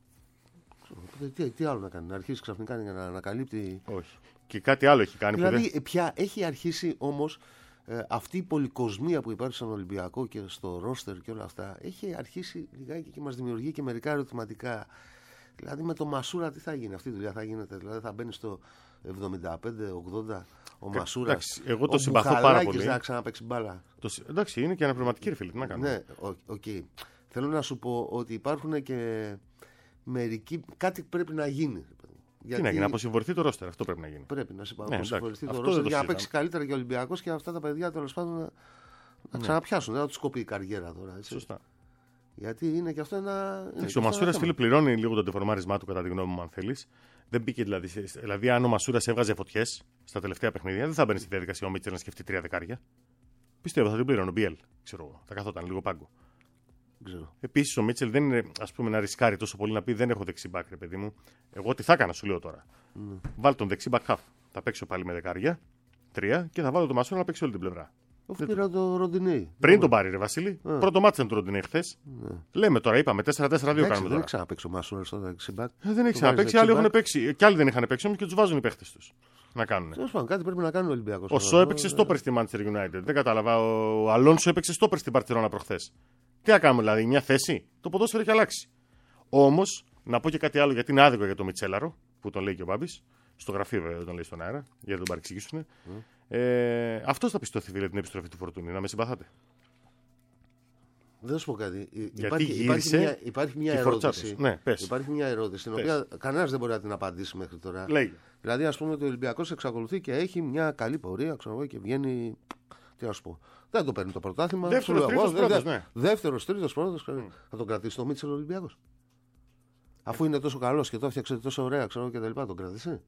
Τι, τι άλλο να κάνει, να αρχίσει ξαφνικά να ανακαλύπτει. Όχι. Και κάτι άλλο έχει κάνει. Δηλαδή, που δεν... πια έχει αρχίσει όμως ε, αυτή η πολυκοσμία που υπάρχει στον Ολυμπιακό και στο ρόστερ και όλα αυτά. Έχει αρχίσει λιγάκι και μας δημιουργεί και μερικά ερωτηματικά. Δηλαδή, με το Μασούρα τι θα γίνει αυτή η δουλειά, θα γίνεται. Δηλαδή, θα μπαίνει στο εβδομήντα πέντε ογδόντα ο Μασούρα. Εγώ το συμπαθώ πάρα πολύ. Να ξαναπαίξει μπάλα. Το... Εντάξει, είναι και αναπληρωματική ρεφίλη. Τι να κάνουμε. Ναι, οκ. Okay. Θέλω να σου πω ότι υπάρχουν και μερικοί. Κάτι πρέπει να γίνει. Γιατί... Τι να γίνει, να αποσυμφορηθεί το ρόστερ, αυτό πρέπει να γίνει. Πρέπει να αποσυμφορηθεί ναι, το ρόστερ για να παίξει καλύτερα και ο Ολυμπιακός και αυτά τα παιδιά τέλος πάντων να, να ναι. ξαναπιάσουν. Δεν θα του κοπεί η καριέρα τώρα. Έτσι. Σωστά. Γιατί είναι και αυτό ένα. Ο Μασούρας φίλε πληρώνει λίγο το ντεφορμάρισμά του κατά τη γνώμη μου, αν θέλει. Δεν μπήκε δηλαδή. Δηλαδή, αν ο Μασούρας έβγαζε φωτιές στα τελευταία παιχνίδια, δεν θα μπαίνει στη διαδικασία ο Μίτσελ να σκεφτεί τρία δεκάρια. Πιστεύω θα την πλήρωνε ο Μπιέλ. Ξέρω εγώ. Θα καθόταν λίγο πάγκο. Επίσης ο Μίτσελ δεν είναι ας πούμε να ρισκάρει τόσο πολύ να πει δεν έχω δεξί μπακ, ρε παιδί μου. Εγώ τι θα έκανα, σου λέω τώρα. Mm. Βάλει τον δεξί μπακ half. Θα παίξω πάλι με δεκάρια, τρία και θα βάλω τον Μασούρα να παίξει όλη την πλευρά. Αφού πήρα το Ροντινέι. Πριν yeah. τον πάρει, ρε Βασίλη. Yeah. Πρώτο μάτι ήταν το Ροντινέι χθες. Yeah. Λέμε τώρα, είπαμε τέσσερα τέσσερα δύο κάνουμε τώρα. Δεν έχει ξαναπέξει ο Μασούρα στο δεξί μπακ. Δεν έχει ξαναπέξει, άλλοι έχουν παίξει. Και άλλοι δεν είχαν παίξει όμω και του βάζουν οι παίχτες τους. Να κάνουν. Τέλος πάντων, κάτι πρέπει να κάνει ο Ολυμπιακός. Ο Σο έπαιξε στόπερ στη Manchester United. Δεν κατάλαβα. Ο Αλόνσο έπαιξε στόπερ στην Μπαρτσελόνα προχθές. Τι να κάνουμε δηλαδή, μια θέση. Το ποδόσφαιρο έχει αλλάξει. Όμως, να πω και κάτι άλλο γιατί είναι άδικο για το Μιτσέλαρο, που τον λέει και ο Μπάμπης. Στο γραφείο, βέβαια, όταν λέει στον αέρα, για να τον παρεξηγήσουν. Mm. Ε, Αυτό θα πιστωθεί, φίλε, την επιστροφή του Φορτούνη. Να με συμπαθάτε. Δεν θα σου πω κάτι. Γιατί υπάρχει, υπάρχει μια, υπάρχει μια ερώτηση. Ναι, υπάρχει μια ερώτηση την οποία κανένας δεν μπορεί να την απαντήσει μέχρι τώρα. Λέγε. Δηλαδή, ας πούμε, ότι ο Ολυμπιακός εξακολουθεί και έχει μια καλή πορεία, ξέρω εγώ, και βγαίνει. Τι να σου πω. Δεν το παίρνει το πρωτάθλημα. Δεύτερος, τρίτος, πρώτος, ναι. Δεύτερος, τρίτος, πρώτος. Mm. Θα τον κρατήσει το Μίτσελ ο Ολυμπιακός. Αφού είναι τόσο καλός και το έφτιαξε τόσο ωραία, ξέρω και τα λοιπά, τον κρατήσει.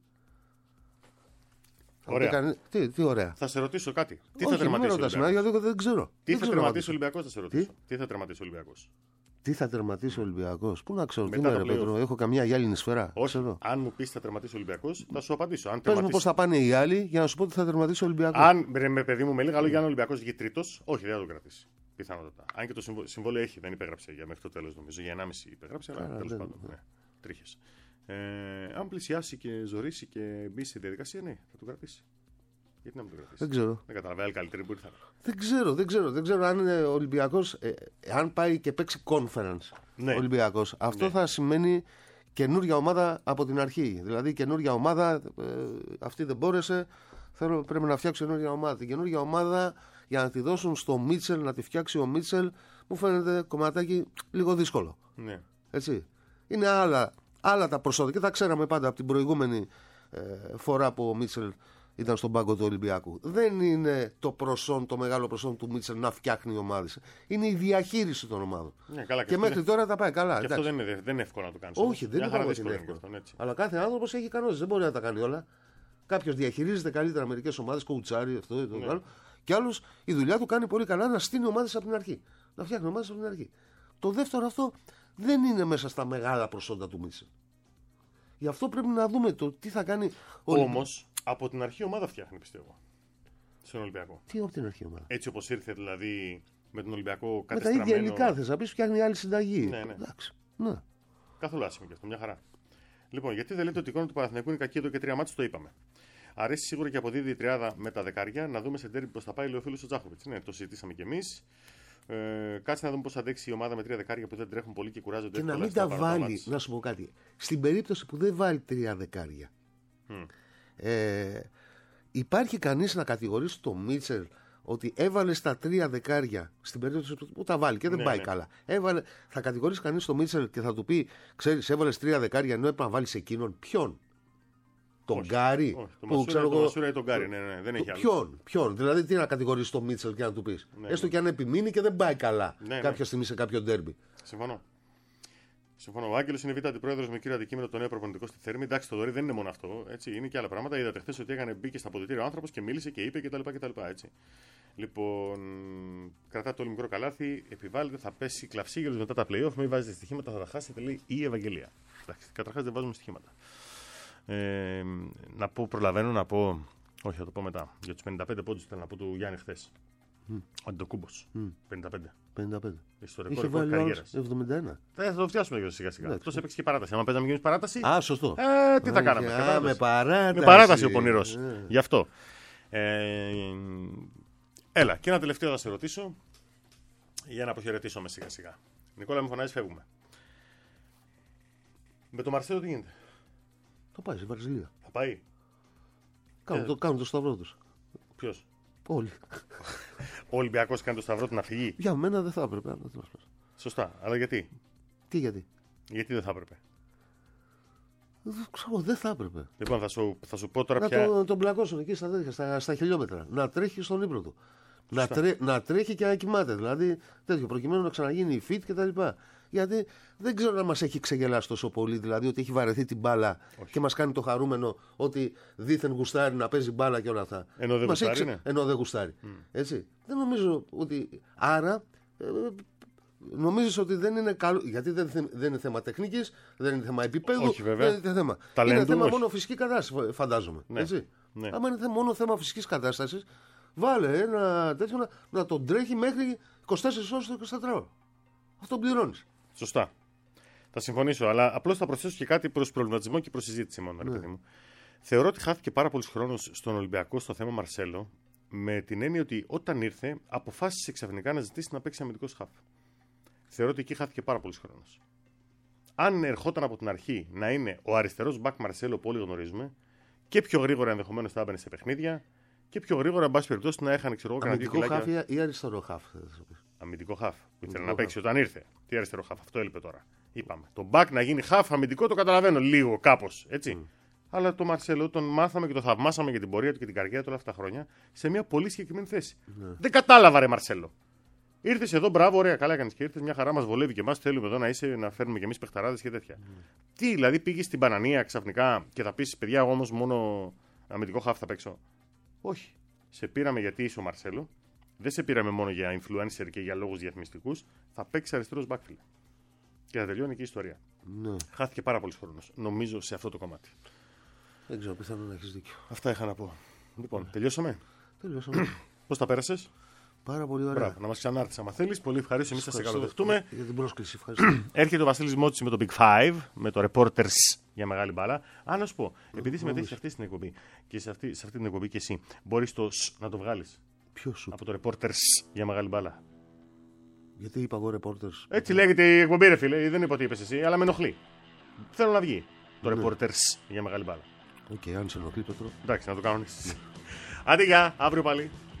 Ωραία. Κάνει... Τι, τι ωραία. Θα σε ρωτήσω κάτι. Τι Όχι, θα τερματίσει ο Ολυμπιακός? Γιατί δεν ξέρω. Τι δεν θα ξέρω τερματίσει ο Ολυμπιακός, θα σε ρωτήσω. Τι, τι θα τερματίσει ο Ολυμπιακός. Τι θα τερματίσει ο Ολυμπιακός. Πού να ξέρω. Μετά τι είναι, ρε Πέτρο, έχω καμιά γυάλινη σφαίρα. Όχι. Αν μου πει θα τερματίσει ο Ολυμπιακός, θα σου απαντήσω. Αν Πες τερματίσει... μου πώς θα πάνε οι άλλοι για να σου πω ότι θα τερματίσει ο Ολυμπιακός. Αν με παιδί μου με λίγα λόγια, αν ο Ολυμπιακός βγει τρίτος, όχι, δεν θα τον κρατήσει. Πιθανότατα. Αν και το συμβόλαιο έχει, δεν υπέγραψε για μέχρι το τέλος, νομίζω. Για ενάμιση υπέγραψε, αλλά τέλος πάντων. Ναι. Τρίχες. Ε, αν πλησιάσει και ζωρίσει και μπει στη διαδικασία, ναι, θα τον κρατήσει. Γιατί να μην τον κρατήσει. Δεν ξέρω. Δεν καταλαβαίνει καλύτερη που ήρθα. Δεν ξέρω, δεν ξέρω, δεν ξέρω αν είναι ο Ολυμπιακός, ε, αν πάει και παίξει conference ναι. ο Ολυμπιακός. Αυτό ναι. θα σημαίνει καινούργια ομάδα από την αρχή. Δηλαδή καινούργια ομάδα, ε, αυτή δεν μπόρεσε, θέλω, πρέπει να φτιάξει καινούργια ομάδα. Την καινούργια ομάδα για να τη δώσουν στο Μίτσελ, να τη φτιάξει ο Μίτσελ, μου φαίνεται κομματάκι λίγο δύσκολο. Ναι. Έτσι. Είναι άλλα, άλλα τα προσόντα και τα ξέραμε πάντα από την προηγούμενη ε, φορά που ο Μίτσελ ήταν στον πάγκο του Ολυμπιακού. Δεν είναι το προσόν, το μεγάλο προσόν του Μίτσελ να φτιάχνει ομάδες. Είναι η διαχείριση των ομάδων. Ναι, καλά, και και μέχρι είναι... τώρα τα πάει καλά. Και αυτό δεν είναι, δεν είναι εύκολο να το κάνει. Όχι, δεν είναι εύκολο. εύκολο. Αλλά κάθε άνθρωπο έχει ικανότητες. Δεν μπορεί να τα κάνει όλα. Κάποιο διαχειρίζεται καλύτερα μερικές ομάδες, κοουτσάρι, αυτό ή το ναι. άλλο. Και άλλο η δουλειά του κάνει πολύ καλά να στείνει ομάδες από την αρχή. Να φτιάχνει ομάδες από την αρχή. Το δεύτερο αυτό δεν είναι μέσα στα μεγάλα προσόντα του Μίτσελ. Γι' αυτό πρέπει να δούμε το τι θα κάνει. Όμως από την αρχή ομάδα φτιάχνει, πιστεύω. Στον Ολυμπιακό. Τι από την αρχή ομάδα. Έτσι όπως ήρθε δηλαδή με τον Ολυμπιακό Με κατεστραμμένο. τα ίδια υλικά θες να πεις, φτιάχνει άλλη συνταγή. Ναι, ναι. Εντάξει. Ναι. Καθόλου άσχημο και αυτό, μια χαρά. Λοιπόν, γιατί δεν λέτε ότι η εικόνα του Παναθηναϊκού είναι κακή εδώ και τρία μάτς, το είπαμε. Αρέσει σίγουρα και αποδίδει η τριάδα με τα δεκάρια. Να δούμε σε τέρμι πώς θα πάει, λέει ο φίλος ο Τζάχοβιτς. Ναι, το συζητήσαμε κι εμείς. Ε, κάτσε να δούμε πώς θα αντέξει η ομάδα με τρία δεκάρια που δεν τρέχουν πολύ και κουράζονται. Και να μην τα βάλει, να σου πω κάτι. Στην περίπτωση που δεν βάλει τρία δεκάρια, mm. ε, υπάρχει κανείς να κατηγορήσει τον Μίτσελ ότι έβαλε στα τρία δεκάρια στην περίπτωση που τα βάλει και δεν ναι, πάει ναι. καλά. Έβαλε, θα κατηγορήσει κανείς τον Μίτσελ και θα του πει: ξέρεις, έβαλες τρία δεκάρια ενώ έπρεπε να βάλεις εκείνον. Ποιον? Τον όχι, Γκάρι. Όχι, το Μασούρα, το Μασούρα ή τον Γκάρι. Ναι, ναι, δεν έχει άλλο. Ποιον, ποιον. Δηλαδή, τι να κατηγορήσει τον Μίτσελ και να του πει. Ναι, έστω ναι. και αν επιμείνει και δεν πάει καλά ναι, κάποια ναι. στιγμή σε κάποιο ντέρμπι. Συμφωνώ. Συμφωνώ. Ο Άγγελος είναι β' αντιπρόεδρος με κύριο αντικείμενο το νέο προπονητικό στη Θέρμη. Εντάξει, το δωρή δεν είναι μόνο αυτό. Έτσι. Είναι και άλλα πράγματα. Είδατε χθες ότι έκανε, μπήκε στα αποδυτήρια ο άνθρωπος και μίλησε και είπε κτλ. κτλ έτσι. Λοιπόν, κρατάτε το όλο μικρό καλάθι, επιβάλλεται, θα πέσει κλαυσίγελος μετά τα playoff. Μην βάζετε στοιχήματα, θα τα χάσετε, λέει η Ευαγγελία. Καταρχάς δεν βάζουμε στοιχήματα. Ε, να πω, προλαβαίνω να πω. Όχι, θα το πω μετά. Για τους πενήντα πέντε πόντους θέλω να πω του Γιάννη χθες. Mm. Ο Αντοκούμπος. Mm. πενήντα πέντε. πενήντα πέντε. Ιστορικό ρεκόρ καριέρας. εβδομήντα ένα. Θα το φτιάσουμε για σιγά σιγά. Αυτός έπαιξε και παράταση. Αν παίζαμε και εμείς παράταση. Α, σωστό. Ε, τι θα κάναμε. Α, με παράταση. Με παράταση ο πονηρός. Yeah. Γι' αυτό. Ε, έλα, και ένα τελευταίο θα σε ρωτήσω. Για να αποχαιρετήσω με σιγά σιγά. Νικόλα, με φωνάζεις, φεύγουμε. Με τον Μαρσέλο τι γίνεται? Θα πάει στη Βραζιλία. Θα πάει. Κάνουν, ε. το, κάνουν το σταυρό τους. Ποιος? Όλοι. Ο Ολυμπιακός κάνει το σταυρό του να φυγεί. Για μένα δεν θα έπρεπε. Σωστά. Αλλά γιατί? Τι γιατί? Γιατί δεν θα έπρεπε? Δεν ξέρω, δεν θα έπρεπε. Λοιπόν, θα σου, θα σου πω τώρα να πια. Να τον το μπλακώσουν εκεί στα, τέτοια, στα, στα χιλιόμετρα. Να τρέχει στον ύπνο του. Να, τρέ, να τρέχει και να κοιμάται. Δηλαδή τέτοιο προκειμένου να ξαναγίνει η fit κτλ. Γιατί δεν ξέρω να μας έχει ξεγελάσει τόσο πολύ, δηλαδή ότι έχει βαρεθεί την μπάλα. Όχι. Και μας κάνει το χαρούμενο ότι δίθεν γουστάρει να παίζει μπάλα και όλα αυτά. Ενώ δεν γουστάρει. Ξε... Ενώ δεν γουστάρει. Mm. Έτσι. Δεν νομίζω ότι. Άρα. Ε, νομίζεις ότι δεν είναι καλό. Γιατί δεν, δεν είναι θέμα τεχνικής, δεν είναι θέμα επίπεδου. Όχι, βέβαια. Δεν είναι θέμα. Ταλέντου, είναι θέμα όχι. μόνο φυσική κατάσταση, φαντάζομαι. Ναι. Έτσι. Ναι. Άμα είναι μόνο θέμα φυσικής κατάστασης, βάλε ένα τέτοιο να, να τον τρέχει μέχρι είκοσι τέσσερις ώρες το εικοσιτετράωρο. Αυτό πληρώνεις. Σωστά. Θα συμφωνήσω, αλλά απλώς θα προσθέσω και κάτι προς προβληματισμό και προς συζήτηση μόνο, ναι. παιδί μου. Θεωρώ ότι χάθηκε πάρα πολλής χρόνος στον Ολυμπιακό στο θέμα Μαρσέλο, με την έννοια ότι όταν ήρθε, αποφάσισε ξαφνικά να ζητήσει να παίξει αμυντικός χαφ. Θεωρώ ότι εκεί χάθηκε πάρα πολλής χρόνος. Αν ερχόταν από την αρχή να είναι ο αριστερός μπακ Μαρσέλο που όλοι γνωρίζουμε, και πιο γρήγορα ενδεχομένως θα έμπαινε σε παιχνίδια και πιο γρήγορα, εν πάση περιπτώσει, να έχανε ξέρω εγώ κανένα Αμυντικό χάφ ή αριστερό χάφ. Αμυντικό χάφ. Που ήθελε να παίξει όταν ήρθε. Τι αριστερό χάφ, αυτό έλειπε τώρα. Είπαμε. Το μπακ να γίνει χάφ αμυντικό το καταλαβαίνω λίγο κάπως. Έτσι. Mm. Αλλά το Μαρσέλο τον μάθαμε και το θαυμάσαμε για την πορεία του και την καριέρα του όλα αυτά τα χρόνια σε μια πολύ συγκεκριμένη θέση. Mm. Δεν κατάλαβα, ρε Μαρσέλο. Ήρθε εδώ, μπράβο, ωραία, καλά έκανε και ήρθε. Μια χαρά μα βολεύει και εμά. Θέλουμε εδώ να είσαι, να φέρνουμε κι εμεί παιχταράδες και τέτοια. Mm. Τι, δηλαδή πήγε στην Πανανία ξαφνικά και θα πει, παιδιά, εγώ όμω μόνο αμυντικό χάφ θα παίξω. Όχι. Σε πήραμε γιατί είσαι ο Μαρσέλο. Δεν σε πήραμε μόνο για influencer και για λόγους διαφημιστικούς. Θα παίξει αριστερός backfield. Και θα τελειώνει και η ιστορία. Ναι. Χάθηκε πάρα πολύ χρόνο, νομίζω, σε αυτό το κομμάτι. Δεν ξέρω, πιθανόν να έχεις δίκιο. Αυτά είχα να πω. Λοιπόν, τελειώσαμε. Τελειώσαμε. Πώς τα πέρασες? Πάρα πολύ ωραία. Μπράβο, να μας ξανάρθεις άμα θέλεις. Πολύ ευχαριστώ. Εμείς θα σε καλοδεχτούμε. Για την πρόσκληση, ευχαριστώ. Έρχεται ο Βασίλης Μότσης με το Big Five, με το Reporters για μεγάλη μπάλα. Αν να σου πω, επειδή συμμετέχεις σε αυτή την εκπομπή και σε αυτή, σε αυτή την εκπομπή και εσύ, μπορείς το σ να το βγάλεις. Ποιο σου? Από το Reporters για μεγάλη μπάλα. Γιατί είπα εγώ Reporters. Έτσι λέγεται η εκπομπή, ρε φίλε. Δεν είπα ότι είπες εσύ, αλλά με ενοχλεί. Θέλω να βγει το Ναι. Reporters για μεγάλη μπάλα. Οκ, okay, αν σε ενοχλεί, Πέτρο. Εντάξει, να το κάνω. Άντε, γεια, αύριο πάλι.